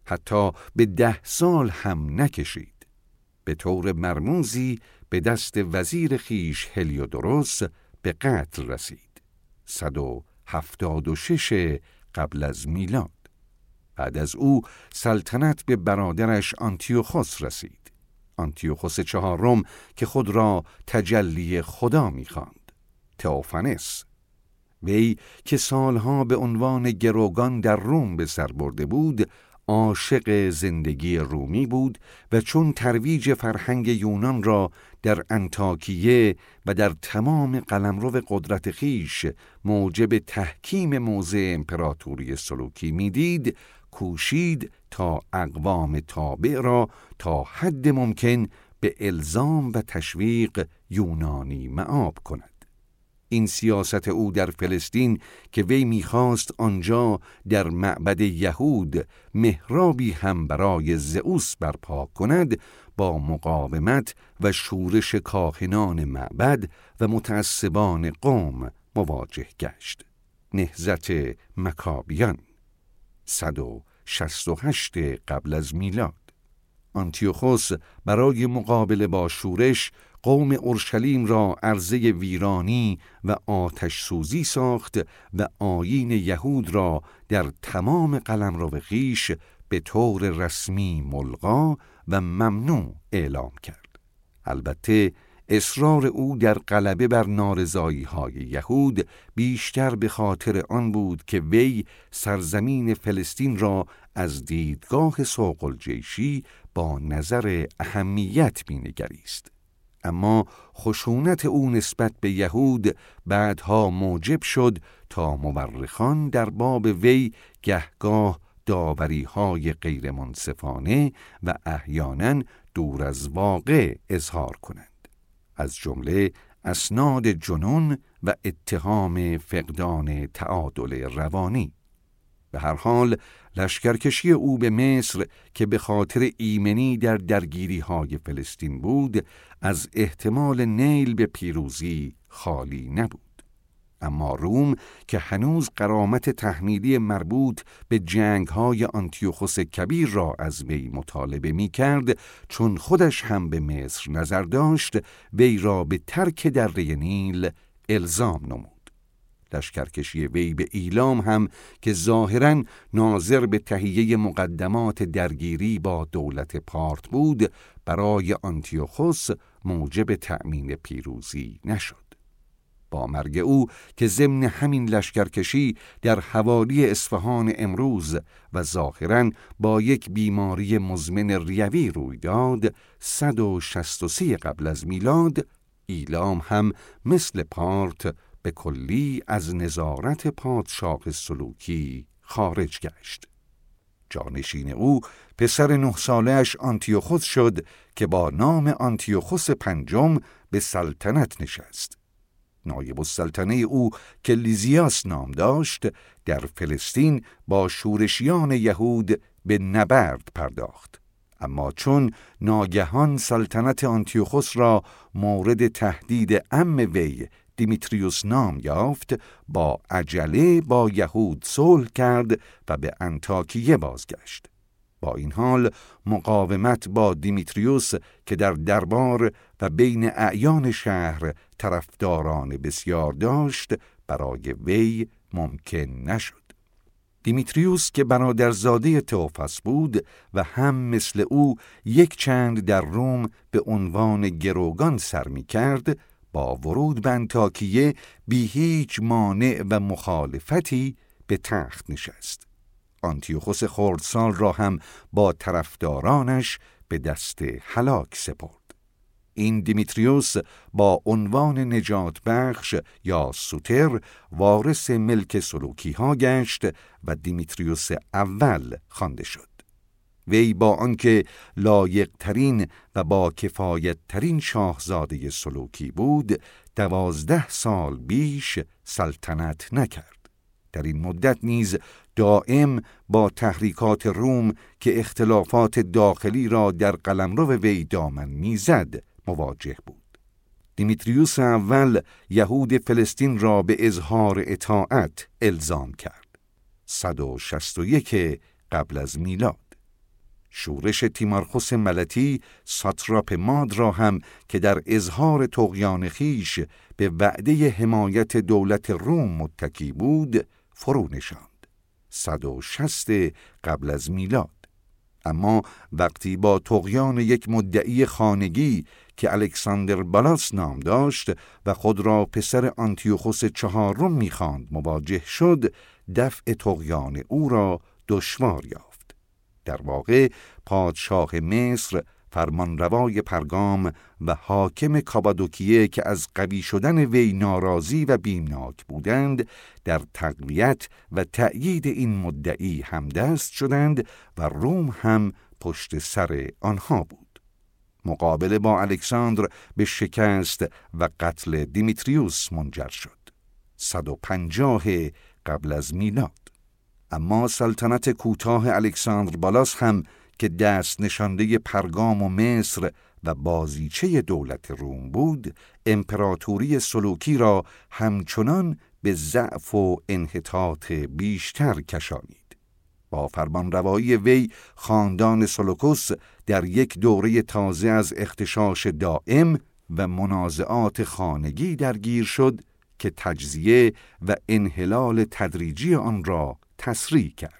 حتی به ده سال هم نکشید. به طور مرموزی به دست وزیر خیش هلیودوروس به قتل رسید. صد و هفتاد و شش قبل از میلاد. بعد از او سلطنت به برادرش آنتیوخوس رسید. آنتیوخوس چهارم که خود را تجلی خدا می‌خواند. تئوفنس. وی که سالها به عنوان گروگان در روم به سر برده بود، عاشق زندگی رومی بود و چون ترویج فرهنگ یونان را در انطاکیه و در تمام قلمرو قدرت خیش موجب تحکیم موضع امپراتوری سلوکی میدید، کوشید تا اقوام تابع را تا حد ممکن به الزام و تشویق یونانی مآب کند. این سیاست او در فلسطین که وی می‌خواست آنجا در معبد یهود محرابی هم برای زئوس برپا کند، با مقاومت و شورش کاهنان معبد و متعصبان قوم مواجه گشت. نهضت مکابیان. صد و شصت و هشت قبل از میلاد. آنتیوخوس برای مقابله با شورش قوم اورشلیم را عرضه ویرانی و آتش سوزی ساخت و آیین یهود را در تمام قلمرو خویش به طور رسمی ملغا و ممنوع اعلام کرد. البته اصرار او در غلبه بر نارضایی‌های یهود بیشتر به خاطر آن بود که وی سرزمین فلسطین را از دیدگاه سوق الجیشی با نظر اهمیت بینگریست. اما خشونت او نسبت به یهود بعدها موجب شد تا مورخان در باب وی گهگاه داوری‌های غیر منصفانه و احیالاً دور از واقع اظهار کنند، از جمله اسناد جنون و اتهام فقدان تعادل روانی. به هر حال لشکرکشی او به مصر که به خاطر ایمنی در درگیری‌های فلسطین بود، از احتمال نیل به پیروزی خالی نبود. اما روم که هنوز غرامت تحمیلی مربوط به جنگ‌های آنتیوخوس کبیر را از وی مطالبه می‌کرد، چون خودش هم به مصر نظر داشت، وی را به ترک دره نیل الزام نمود. لشکرکشی وی به ایلام هم که ظاهراً ناظر به تهیه مقدمات درگیری با دولت پارت بود، برای آنتیوخوس موجب تأمین پیروزی نشد. با مرگ او که ضمن همین لشکرکشی در حوالی اصفهان امروز و ظاهراً با یک بیماری مزمن ریوی روی داد، صد و شصت و سه قبل از میلاد، ایلام هم مثل پارت به کلی از نظارت پادشاه سلوکی خارج گشت. جانشین او پسر نه ساله‌اش آنتیوخوس شد که با نام آنتیوخوس پنجم به سلطنت نشست. نایب السلطنه او که لیزیاس نام داشت، در فلسطین با شورشیان یهود به نبرد پرداخت. اما چون ناگهان سلطنت آنتیوخوس را مورد تهدید عم وی دیمیتریوس نام یافت، با عجله با یهود صلح کرد و به انطاکیه بازگشت. با این حال مقاومت با دیمیتریوس که در دربار و بین اعیان شهر طرفداران بسیار داشت، برای وی ممکن نشد. دیمیتریوس که برادرزاده تئوفاس بود و هم مثل او یک چند در روم به عنوان گروگان سر می کرد، با ورود به انطاکیه بی هیچ مانع و مخالفتی به تخت نشست. آنتیوخوس خردسال را هم با طرفدارانش به دست هلاک سپرد. این دیمیتریوس با عنوان نجات بخش یا سوتر وارث ملک سلوکی ها گشت و دیمیتریوس اول خوانده شد. وی با آنکه لایق ترین و با کفایت ترین شاهزاده سلوکی بود، دوازده سال بیش سلطنت نکرد. در این مدت نیز دائم با تحریکات روم که اختلافات داخلی را در قلمرو وی دامن میزد مواجه بود. دیمیتریوس اول یهود فلسطین را به اظهار اطاعت الزام کرد. صد و شصت و یک قبل از میلاد. شورش تیمارخوس ملتی ساتراپ ماد را هم که در اظهار طغیان خویش به وعده حمایت دولت روم متکی بود فرو نشاند. صد و شصت قبل از میلاد. اما وقتی با طغیان یک مدعی خانگی که الکساندر بالاس نام داشت و خود را پسر آنتیوخوس چهارم می‌خواند مواجه شد، دفع طغیان او را دشوار یافت. در واقع پادشاه مصر، فرمانروای پرگام و حاکم کابادوکیه که از قوی شدن وی ناراضی و بیمناک بودند، در تقویت و تأیید این مدعی همدست شدند و روم هم پشت سر آنها بود. مقابله با الکساندر به شکست و قتل دیمیتریوس منجر شد. صد و پنجاه قبل از میلاد. اما سلطنت کوتاه الکساندر بالاس هم که دست نشانده پرگام و مصر و بازیچه دولت روم بود، امپراتوری سلوکی را همچنان به ضعف و انحطاط بیشتر کشانید. با فرمانروایی وی خاندان سلوکوس در یک دوره تازه از اغتشاش دائم و منازعات خانگی درگیر شد که تجزیه و انحلال تدریجی آن را تسریع کرد.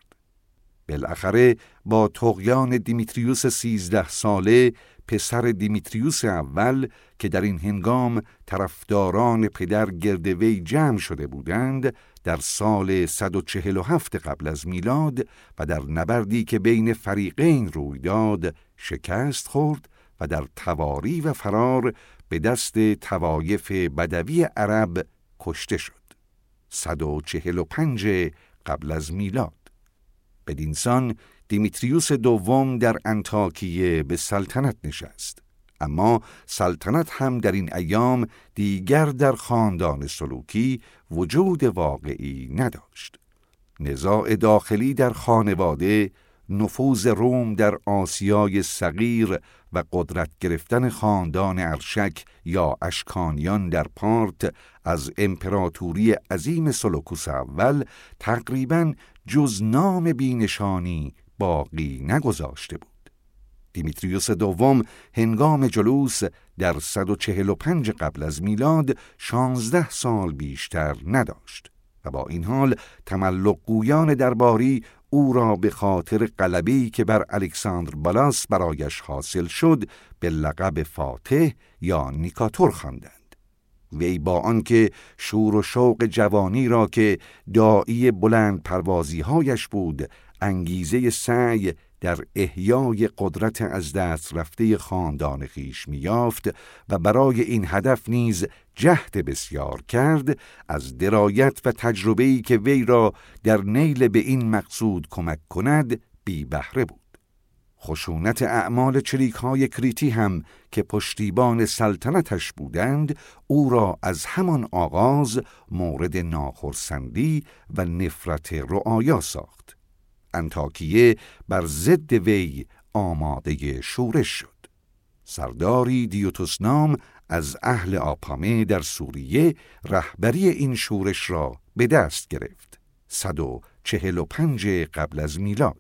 بالاخره با طغیان دیمیتریوس سیزده ساله، پسر دیمیتریوس اول که در این هنگام طرفداران پدر گرد وی جمع شده بودند، در سال صد و چهل و هفت قبل از میلاد و در نبردی که بین فریقین روی داد شکست خورد و در تواری و فرار به دست طوایف بدوی عرب کشته شد. صد و چهل و پنج قبل از میلاد. بدینسان دیمیتریوس دوم در انطاکیه به سلطنت نشست. اما سلطنت هم در این ایام دیگر در خاندان سلوکی وجود واقعی نداشت. نزاع داخلی در خانواده، نفوذ روم در آسیای صغیر و قدرت گرفتن خاندان ارشک یا اشکانیان در پارت از امپراتوری عظیم سلوکوس اول تقریباً جز نام بینشانی باقی نگذاشته بود. دیمیتریوس دوم هنگام جلوس در صد و چهل و پنج قبل از میلاد شانزده سال بیشتر نداشت و با این حال تملق گویان درباری او را به خاطر غلبه‌ای که بر الکساندر بالاس برایش حاصل شد به لقب فاتح یا نیکاتور خواندند. وی با آنکه شور و شوق جوانی را که داعی بلند پروازی‌هایش بود، انگیزه سعی در احیای قدرت از دست رفته خاندان خویش می‌یافت و برای این هدف نیز جهد بسیار کرد، از درایت و تجربه‌ای که وی را در نیل به این مقصود کمک کند بی بهره بود. خشونت اعمال چریک‌های کریتی هم که پشتیبان سلطنتش بودند، او را از همان آغاز مورد ناخرسندی و نفرت رعایا ساخت. انطاکیه بر ضد وی آماده شورش شد. سرداری دیوتوس نام از اهل آپامه در سوریه رهبری این شورش را به دست گرفت. صد و چهل و پنج قبل از میلاد.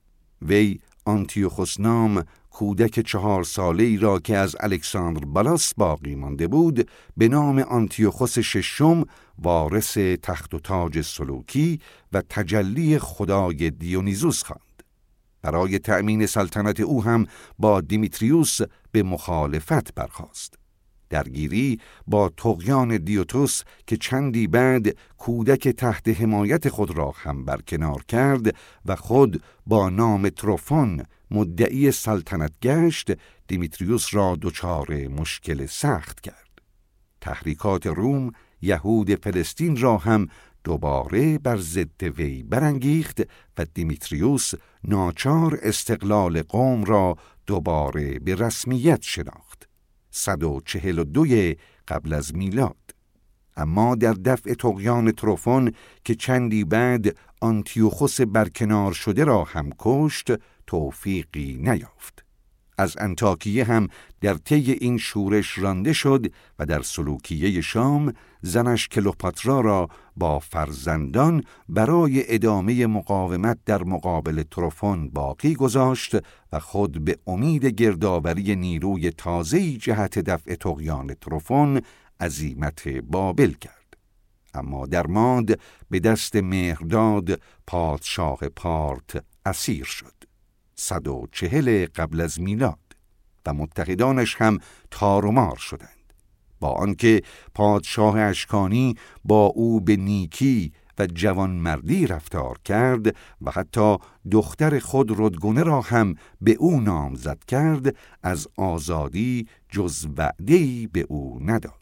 وی آنتیوخوس نام کودک چهار ساله‌ای را که از الکساندر بالاس باقی مانده بود به نام آنتیوخوس ششم وارث تخت و تاج سلوکی و تجلی خدای دیونیزوس خواند. برای تأمین سلطنت او هم با دیمیتریوس به مخالفت برخاست. درگیری با طغیان دیوتوس که چندی بعد کودک تحت حمایت خود را هم برکنار کرد و خود با نام تروفون مدعی سلطنت گشت، دیمیتریوس را دچار مشکل سخت کرد. تحریکات روم یهود فلسطین را هم دوباره بر ضد وی برانگیخت و دیمیتریوس ناچار استقلال قوم را دوباره به رسمیت شناخت. صد و چهل و دو قبل از میلاد. اما در دفع طغیان تروفون که چندی بعد آنتیوخوس برکنار شده را هم کشت، توفیقی نیافت. از انطاکیه هم در طی این شورش رانده شد و در سلوکیه شام زنش کلوپاترا را با فرزندان برای ادامه مقاومت در مقابل تروفون باقی گذاشت و خود به امید گردآوری نیروی تازه‌ای جهت دفع طغیان تروفون عزیمت بابل کرد. اما در ماد به دست مهرداد پادشاه پارت اسیر شد صد و چهل قبل از میلاد و متحدانش هم تار و مار شدند، با آنکه پادشاه اشکانی با او به نیکی و جوانمردی رفتار کرد و حتی دختر خود رودگونه را هم به او نامزد کرد، از آزادی جز وعده‌ای به او نداد.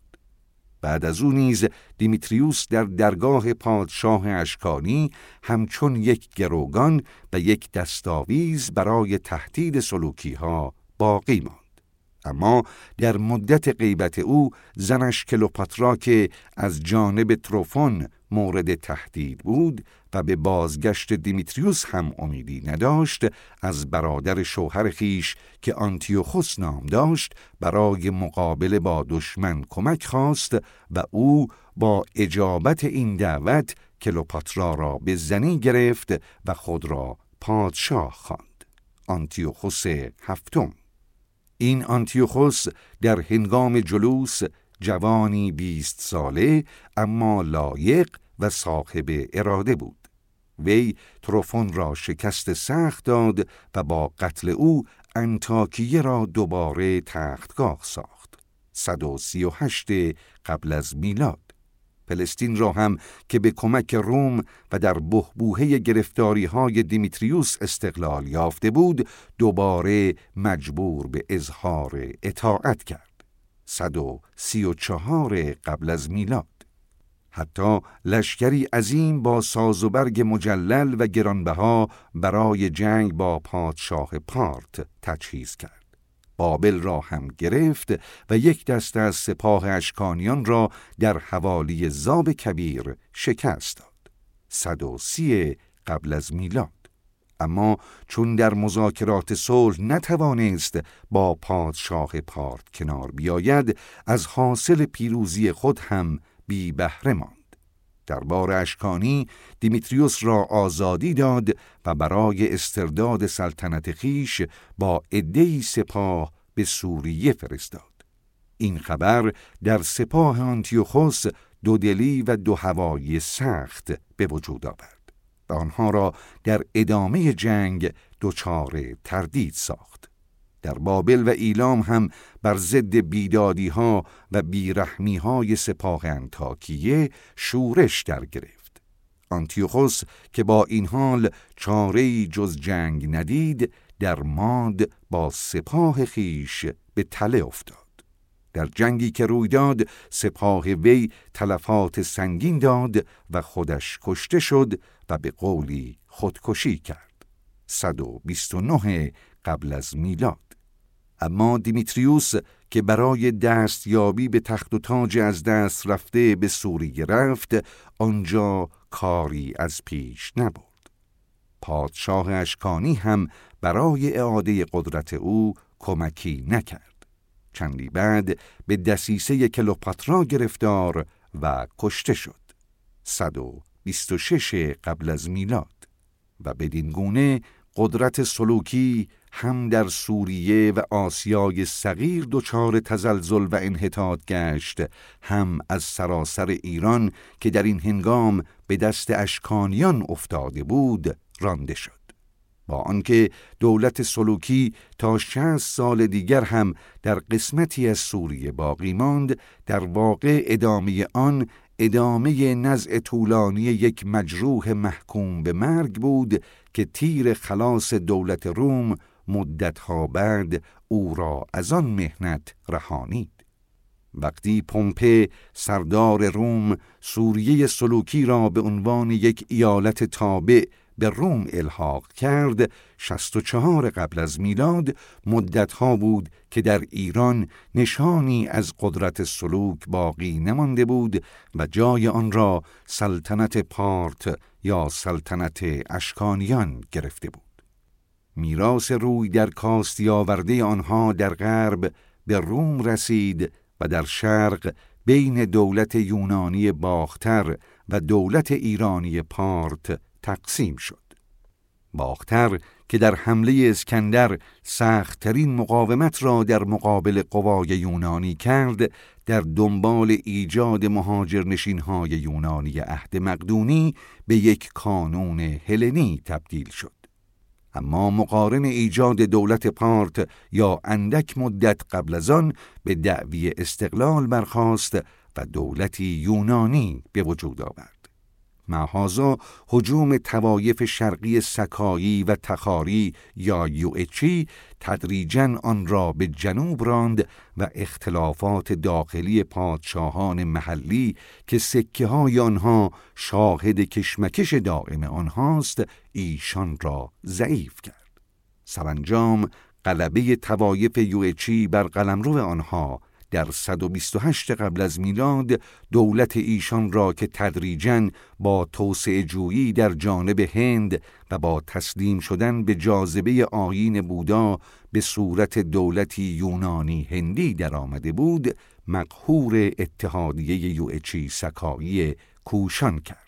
بعد از او نیز دیمیتریوس در درگاه پادشاه اشکانی همچون یک گروگان و یک دستاویز برای تهدید سلوکی ها باقی ماند. اما در مدت غیبت او زنش کلوپاترا که از جانب تروفون مورد تهدید بود و به بازگشت دیمیتریوس هم امیدی نداشت، از برادر شوهر خیش که آنتیوخوس نام داشت برای مقابله با دشمن کمک خواست و او با اجابت این دعوت کلوپاترا را به زنی گرفت و خود را پادشاه خواند. آنتیوخوس هفتم. این آنتیوخوس در هنگام جلوس جوانی بیست ساله اما لایق و صاحب اراده بود. وی تروفون را شکست سخت داد و با قتل او انطاکیه را دوباره تختگاه ساخت. صد و سی و هشت قبل از میلاد. فلسطین را هم که به کمک روم و در بحبوحه گرفتاری های دیمیتریوس استقلال یافته بود، دوباره مجبور به اظهار اطاعت کرد. صد و سی و چهار قبل از میلاد. حتی لشکری عظیم با ساز و برگ مجلل و گرانبها برای جنگ با پادشاه پارت تجهیز کرد. بابل را هم گرفت و یک دسته از سپاه اشکانیان را در حوالی زاب کبیر شکست داد. صد و سی قبل از میلاد. اما چون در مذاکرات صلح نتوانست با پادشاه پارت کنار بیاید، از حاصل پیروزی خود هم بی بهره ماند. دربار اشکانی دیمیتریوس را آزادی داد و برای استرداد سلطنت خیش با عده‌ای سپاه به سوریه فرستاد. این خبر در سپاه آنتیوخوس دودلی و دو هوایی سخت به وجود آورد و آنها را در ادامه جنگ دچار تردید ساخت. در بابل و ایلام هم بر ضد بیدادی ها و بیرحمی های سپاه انطاکیه شورش در گرفت. آنتیوخوس که با این حال چاره‌ای جز جنگ ندید، در ماد با سپاه خیش به تله افتاد. در جنگی که روی داد، سپاه وی تلفات سنگین داد و خودش کشته شد و به قولی خودکشی کرد. صد و بیست و نه قبل از میلاد. اما دیمیتریوس که برای دستیابی به تخت و تاج از دست رفته به سوریه رفت، آنجا کاری از پیش نبرد. پادشاه اشکانی هم برای اعاده قدرت او کمکی نکرد. چندی بعد به دسیسه کلوپاترا گرفتار و کشته شد. صد و بیست و شش قبل از میلاد. و بدین گونه قدرت سلوکی هم در سوریه و آسیای صغیر دچار تزلزل و انحطاط گشت، هم از سراسر ایران که در این هنگام به دست اشکانیان افتاده بود رانده شد. با آنکه دولت سلوکی تا شصت سال دیگر هم در قسمتی از سوریه باقی ماند، در واقع ادامه آن ادامه نزع طولانی یک مجروح محکوم به مرگ بود که تیر خلاص دولت روم مدتها بعد او را از آن محنت رهانید. وقتی پومپه سردار روم سوریه سلوکی را به عنوان یک ایالت تابع به روم الحاق کرد، شصت و چهار قبل از میلاد، مدتها بود که در ایران نشانی از قدرت سلوک باقی نمانده بود و جای آن را سلطنت پارت یا سلطنت اشکانیان گرفته بود. میراث روی در کاستی آورده آنها در غرب به روم رسید و در شرق بین دولت یونانی باختر و دولت ایرانی پارت تقسیم شد. باختر که در حمله اسکندر سخت‌ترین مقاومت را در مقابل قوای یونانی کرد، در دنبال ایجاد مهاجرنشین‌های یونانی عهد مقدونی به یک کانون هلنی تبدیل شد. اما مقارن ایجاد دولت پارت یا اندک مدت قبل از آن به دعوی استقلال برخاست و دولتی یونانی به وجود آورد. معهازا هجوم طوایف شرقی سکایی و تخاری یا یوئچی تدریجاً آن را به جنوب راند و اختلافات داخلی پادشاهان محلی که سکه های آنها شاهد کشمکش دائم آنهاست ایشان را ضعیف کرد. سرانجام غلبه طوایف یوئچی بر قلمرو آنها در صد و بیست و هشت قبل از میلاد دولت ایشان را که تدریجاً با توسعه جویی در جانب هند و با تسلیم شدن به جاذبه آیین بودا به صورت دولتی یونانی هندی در آمده بود، مقهور اتحادیه یوئچی سکایی کوشان کرد.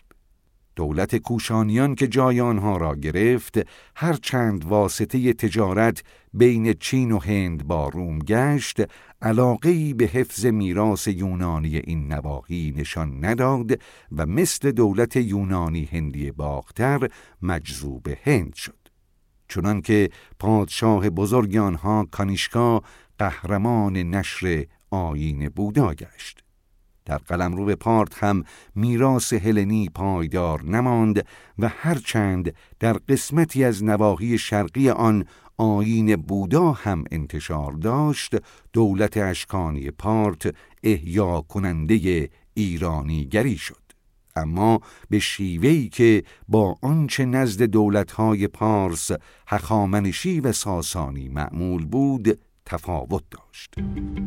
دولت کوشانیان که جای آنها را گرفت، هر چند واسطه تجارت بین چین و هند با روم گشت، علاقه‌ای به حفظ میراث یونانی این نواحی نشان نداد و مثل دولت یونانی هندی باختر مجذوب هند شد. چنان که پادشاه بزرگ آنها کانیشکا قهرمان نشر آیین بودا گشت. در قلمرو پارت هم میراث هلنی پایدار نماند و هرچند در قسمتی از نواحی شرقی آن آیین بودا هم انتشار داشت، دولت اشکانی پارت احیا کننده ایرانی گری شد، اما به شیوهی که با آنچه نزد دولت‌های پارس، هخامنشی و ساسانی معمول بود تفاوت داشت.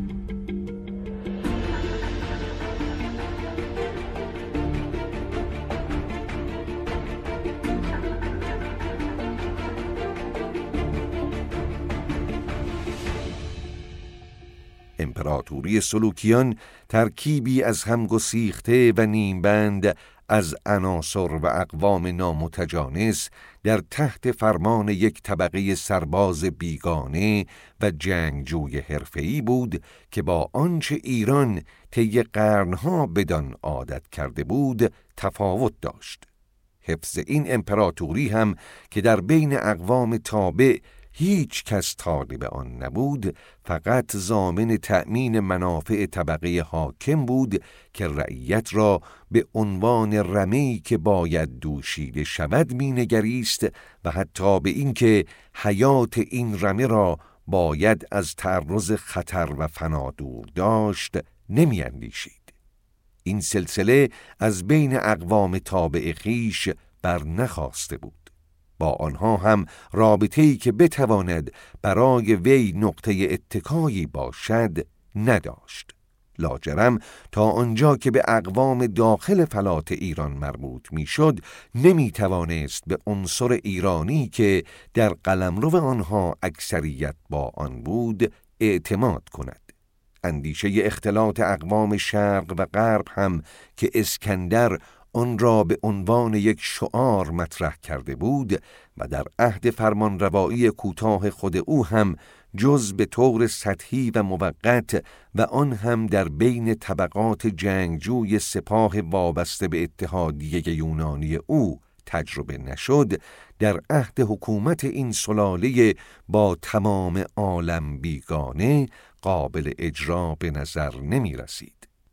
امپراتوری سلوکیان ترکیبی از هم گسیخته و نیمبند از عناصر و اقوام نامتجانس در تحت فرمان یک طبقه سرباز بیگانه و جنگجوی حرفه‌ای بود که با آنچه ایران طی قرنها بدان عادت کرده بود تفاوت داشت. حفظ این امپراتوری هم که در بین اقوام تابع هیچ کس طالب آن نبود، فقط ضامن تأمین منافع طبقه حاکم بود که رعیت را به عنوان رمه‌ای که باید دوشیده شود مینگریست و حتی به اینکه حیات این رمه را باید از تعرض خطر و فنا دور داشت نمی‌اندیشید. این سلسله از بین اقوام تابع خویش بر نخواسته بود. با آنها هم رابطه‌ای که بتواند برای وی نقطه اتکایی باشد نداشت. لاجرم تا آنجا که به اقوام داخل فلات ایران مربوط میشد، نمیتوانست به عنصر ایرانی که در قلمرو آنها اکثریت با آن بود اعتماد کند. اندیشه اختلاط اقوام شرق و غرب هم که اسکندر آن را به عنوان یک شعار مطرح کرده بود و در عهد فرمانروایی کوتاه خود او هم جز به طور سطحی و موقت و آن هم در بین طبقات جنگجوی سپاه وابسته به اتحادیه یونانی او تجربه نشد، در عهد حکومت این سلاله با تمام عالم بیگانه قابل اجرا به نظر نمی رسید.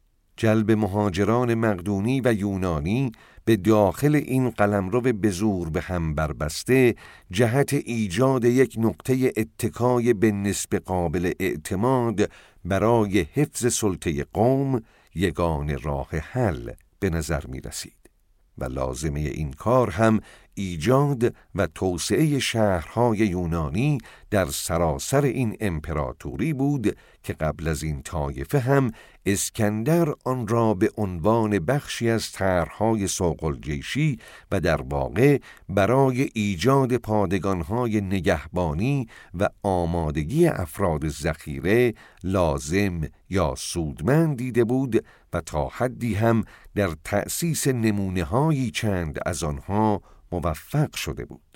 جلب مهاجران مقدونی و یونانی به داخل این قلمرو به زور به هم بربسته جهت ایجاد یک نقطه اتکای به نسبت قابل اعتماد برای حفظ سلطه قوم یگانه راه حل به نظر می رسید و لازمه این کار هم ایجاد و توسعه شهرهای یونانی در سراسر این امپراتوری بود که قبل از این طایفه هم اسکندر آن را به عنوان بخشی از طرحهای سوق‌الجیشی و در واقع برای ایجاد پادگانهای نگهبانی و آمادگی افراد ذخیره لازم یا سودمند دیده بود و تا حدی هم در تأسیس نمونه‌هایی چند از آنها موفق شده بود.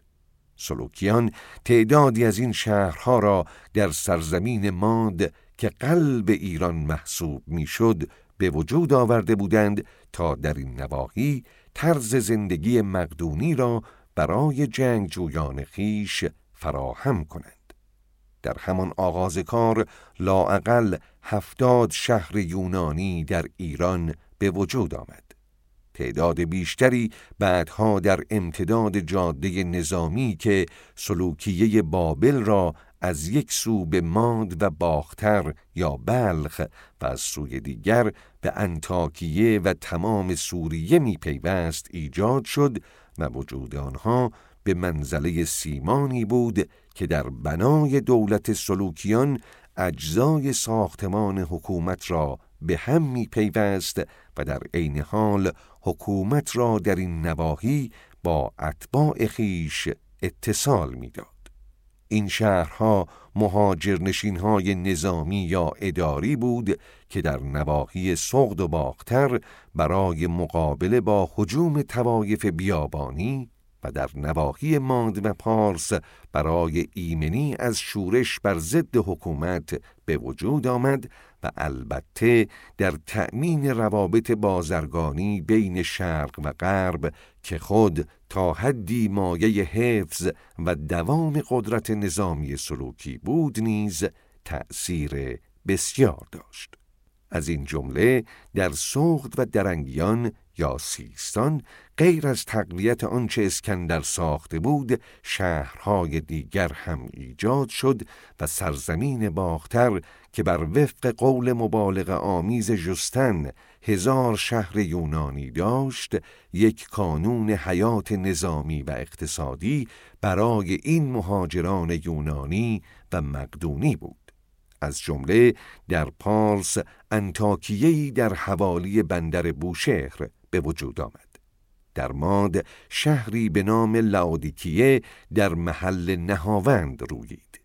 سلوکیان تعدادی از این شهرها را در سرزمین ماد که قلب ایران محسوب میشد به وجود آورده بودند تا در این نواحی طرز زندگی مقدونی را برای جنگجویان خویش فراهم کنند. در همان آغاز کار لااقل هفتاد شهر یونانی در ایران به وجود آمد. تعداد بیشتری بعدها در امتداد جاده نظامی که سلوکیه بابل را از یک سو به ماد و باختر یا بلخ و از سوی دیگر به انطاکیه و تمام سوریه می پیوست ایجاد شد و وجود آنها به منزله سیمانی بود که در بنای دولت سلوکیان اجزای ساختمان حکومت را به هم می پیوست و در عین حال حکومت را در این نواحی با اتباع خویش اتصال می داد. این شهرها مهاجرنشین‌های نظامی یا اداری بود که در نواحی سغد و باختر برای مقابله با هجوم طوایف بیابانی و در نواحی ماد و پارس برای ایمنی از شورش بر ضد حکومت به وجود آمد و البته در تأمین روابط بازرگانی بین شرق و غرب که خود تا حدی مایه حفظ و دوام قدرت نظامی سلوکی بود نیز تأثیر بسیار داشت. از این جمله در سغد و درنگیان یا سیستان غیر از تقویت آنچه اسکندر ساخته بود شهرهای دیگر هم ایجاد شد و سرزمین باختر که بر وفق قول مبالغه آمیز ژوستن هزار شهر یونانی داشت یک کانون حیات نظامی و اقتصادی برای این مهاجران یونانی و مقدونی بود. از جمله در پارس انطاکیه‌ای در حوالی بندر بوشهر به وجود آمد. در ماد شهری به نام لاودیکیه در محل نهاوند رویید.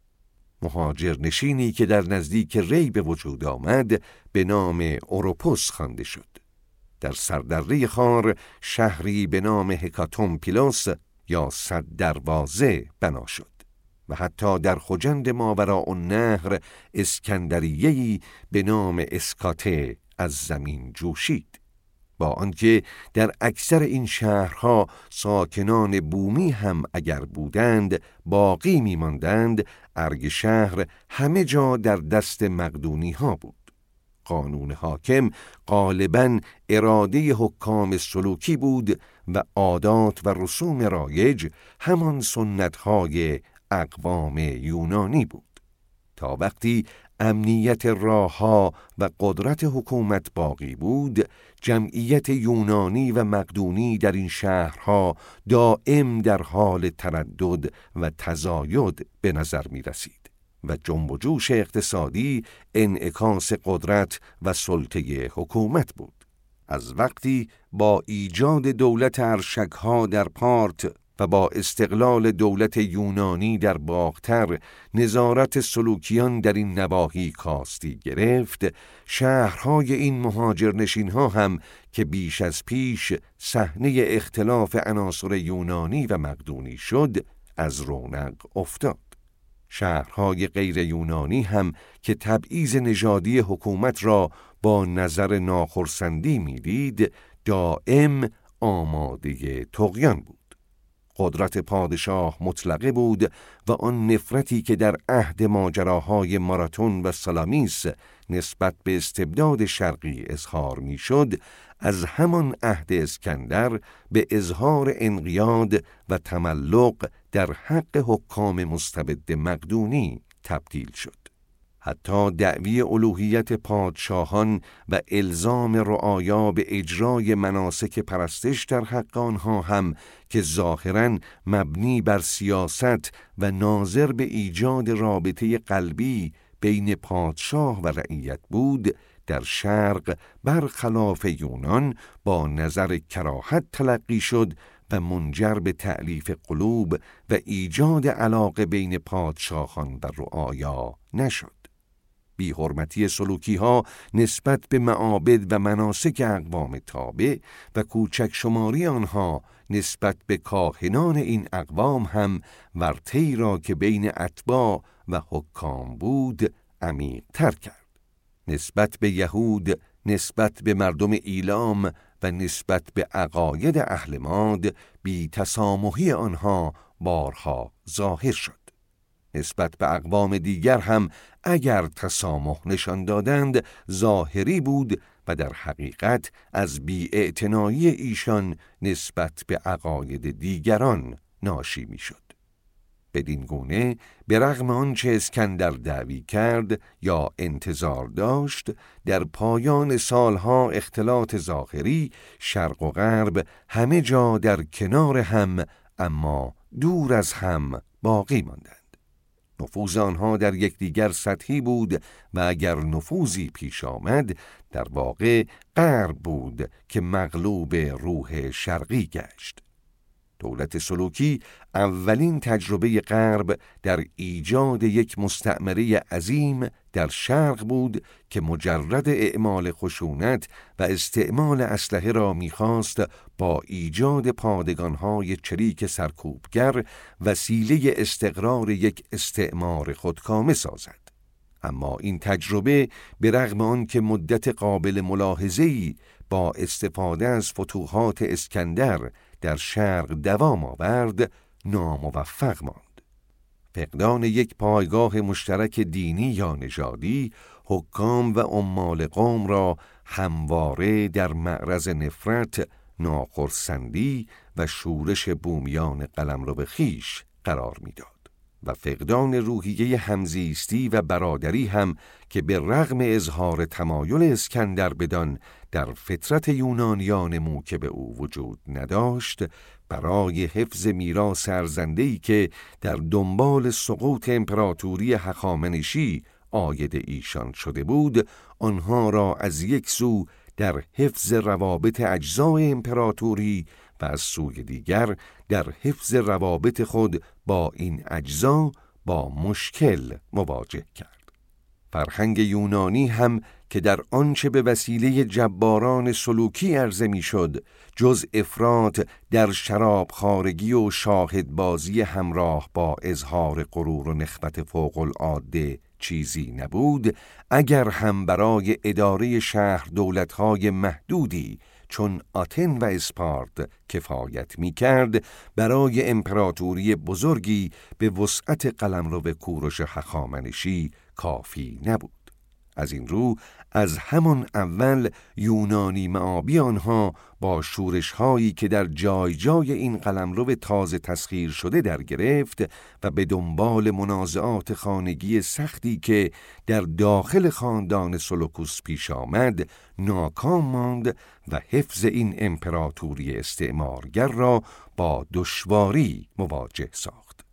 مهاجرنشینی که در نزدیک ری به وجود آمد به نام اوروپوس خوانده شد. در سردره خار شهری به نام هکاتومپیلوس یا صد دروازه بنا شد و حتی در خجند ماوراءالنهر اسکندریه‌ای به نام اسکاته از زمین جوشید. با آنکه در اکثر این شهرها ساکنان بومی هم اگر بودند باقی می‌ماندند، ارگ شهر همه جا در دست مقدونی ها بود. قانون حاکم غالباً اراده حکام سلوکی بود و عادات و رسوم رایج همان سنت‌های اقوام یونانی بود. تا وقتی امنیت راه‌ها و قدرت حکومت باقی بود، جمعیت یونانی و مقدونی در این شهرها دائم در حال تردد و تزاید به نظر می رسید و جنب و جوش اقتصادی انعکاس قدرت و سلطه حکومت بود. از وقتی با ایجاد دولت ارشک‌ها در پارت و با استقلال دولت یونانی در باختر نظارت سلوکیان در این نواحی کاستی گرفت، شهرهای این مهاجرنشین‌ها هم که بیش از پیش صحنه اختلاف عناصر یونانی و مقدونی شد، از رونق افتاد. شهرهای غیر یونانی هم که تبعیض نژادی حکومت را با نظر ناخرسندی می‌دید، دائم آماده طغیان بود. قدرت پادشاه مطلقه بود و آن نفرتی که در عهد ماجراهای ماراتون و سالامیس نسبت به استبداد شرقی اظهار می‌شد، از همان عهد اسکندر به اظهار انقیاد و تملق در حق حکام مستبد مقدونی تبدیل شد. حتی دعوی الوهیت پادشاهان و الزام رعایا به اجرای مناسک پرستش در حق آنها هم که ظاهراً مبنی بر سیاست و ناظر به ایجاد رابطه قلبی بین پادشاه و رعیت بود، در شرق برخلاف یونان با نظر کراهت تلقی شد و منجر به تألیف قلوب و ایجاد علاقه بین پادشاهان و رعایا نشد. بی حرمتی سلوکی ها نسبت به معابد و مناسک اقوام تابع و کوچک شماری آنها نسبت به کاهنان این اقوام هم ورطه‌ای را که بین اتباع و حکام بود عمیق تر کرد. نسبت به یهود، نسبت به مردم ایلام و نسبت به عقاید اهل ماد بی تسامحی آنها بارها ظاهر شد. نسبت به اقوام دیگر هم اگر تسامح نشان دادند ظاهری بود و در حقیقت از بی‌اعتنایی ایشان نسبت به عقاید دیگران ناشی می شد. بدین گونه به رغم آنچه اسکندر دعوی کرد یا انتظار داشت، در پایان سالها اختلاط ظاهری شرق و غرب همه جا در کنار هم اما دور از هم باقی ماندند. نفوذ آنها در یکدیگر سطحی بود و اگر نفوذی پیش آمد در واقع غرب بود که مغلوب روح شرقی گشت. دولت سلوکی اولین تجربه غرب در ایجاد یک مستعمره عظیم در شرق بود که مجرد اعمال خشونت و استعمال اسلحه را می‌خواست با ایجاد پادگان‌های چریک سرکوبگر وسیله استقرار یک استعمار خودکامه سازد. اما این تجربه به رغم آن که مدت قابل ملاحظه‌ای با استفاده از فتوحات اسکندر در شرق دوام آورد، ناموفق ماند. فقدان یک پایگاه مشترک دینی یا نژادی حکام و عمال قوم را همواره در معرض نفرت، ناخرسندی و شورش بومیان قلمرو خویش قرار می‌داد و فقدان روحیه همزیستی و برادری هم که به رغم اظهار تمایل اسکندر بدان در فطرت یونانیان موکب او وجود نداشت، برای حفظ میراث ارزنده‌ای که در دنبال سقوط امپراتوری هخامنشی عاید ایشان شده بود، آنها را از یک سو در حفظ روابط اجزای امپراتوری و از سوی دیگر در حفظ روابط خود با این اجزا با مشکل مواجه کرد. فرهنگ یونانی هم که در آنچه به وسیله جباران سلوکی عرضه می‌شد جز افراط در شرابخوارگی و شاهدبازی همراه با اظهار غرور و نخوت فوق العاده چیزی نبود، اگر هم برای اداره شهر دولت‌های محدودی چون آتن و اسپارت کفایت می‌کرد، برای امپراتوری بزرگی به وسعت قلمرو کوروش هخامنشی کافی نبود. از این رو از همان اول یونانی معابی آنها با شورش‌هایی که در جای جای این قلمرو تازه تسخیر شده در گرفت و به دنبال منازعات خانگی سختی که در داخل خاندان سلوکوس پیش آمد ناکام ماند و حفظ این امپراتوری استعمارگر را با دشواری مواجه ساخت.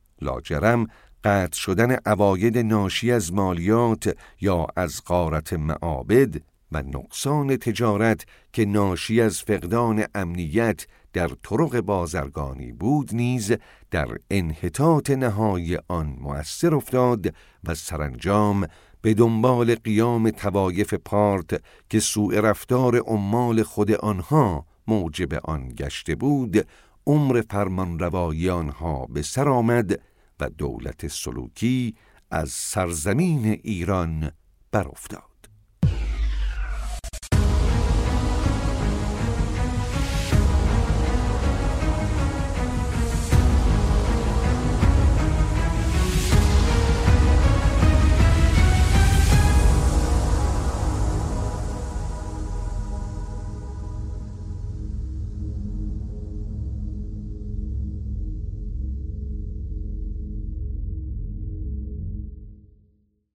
لاجرم قطع شدن عواید ناشی از مالیات یا از غارت معابد و نقصان تجارت که ناشی از فقدان امنیت در طرق بازرگانی بود نیز در انحطاط نهایی آن مؤثر افتاد و سرانجام به دنبال قیام طوایف پارت که سوء رفتار عمال خود آنها موجب آن گشته بود، عمر فرمانروایی آنها به سر آمد و دولت سلوکی از سرزمین ایران برافتاد.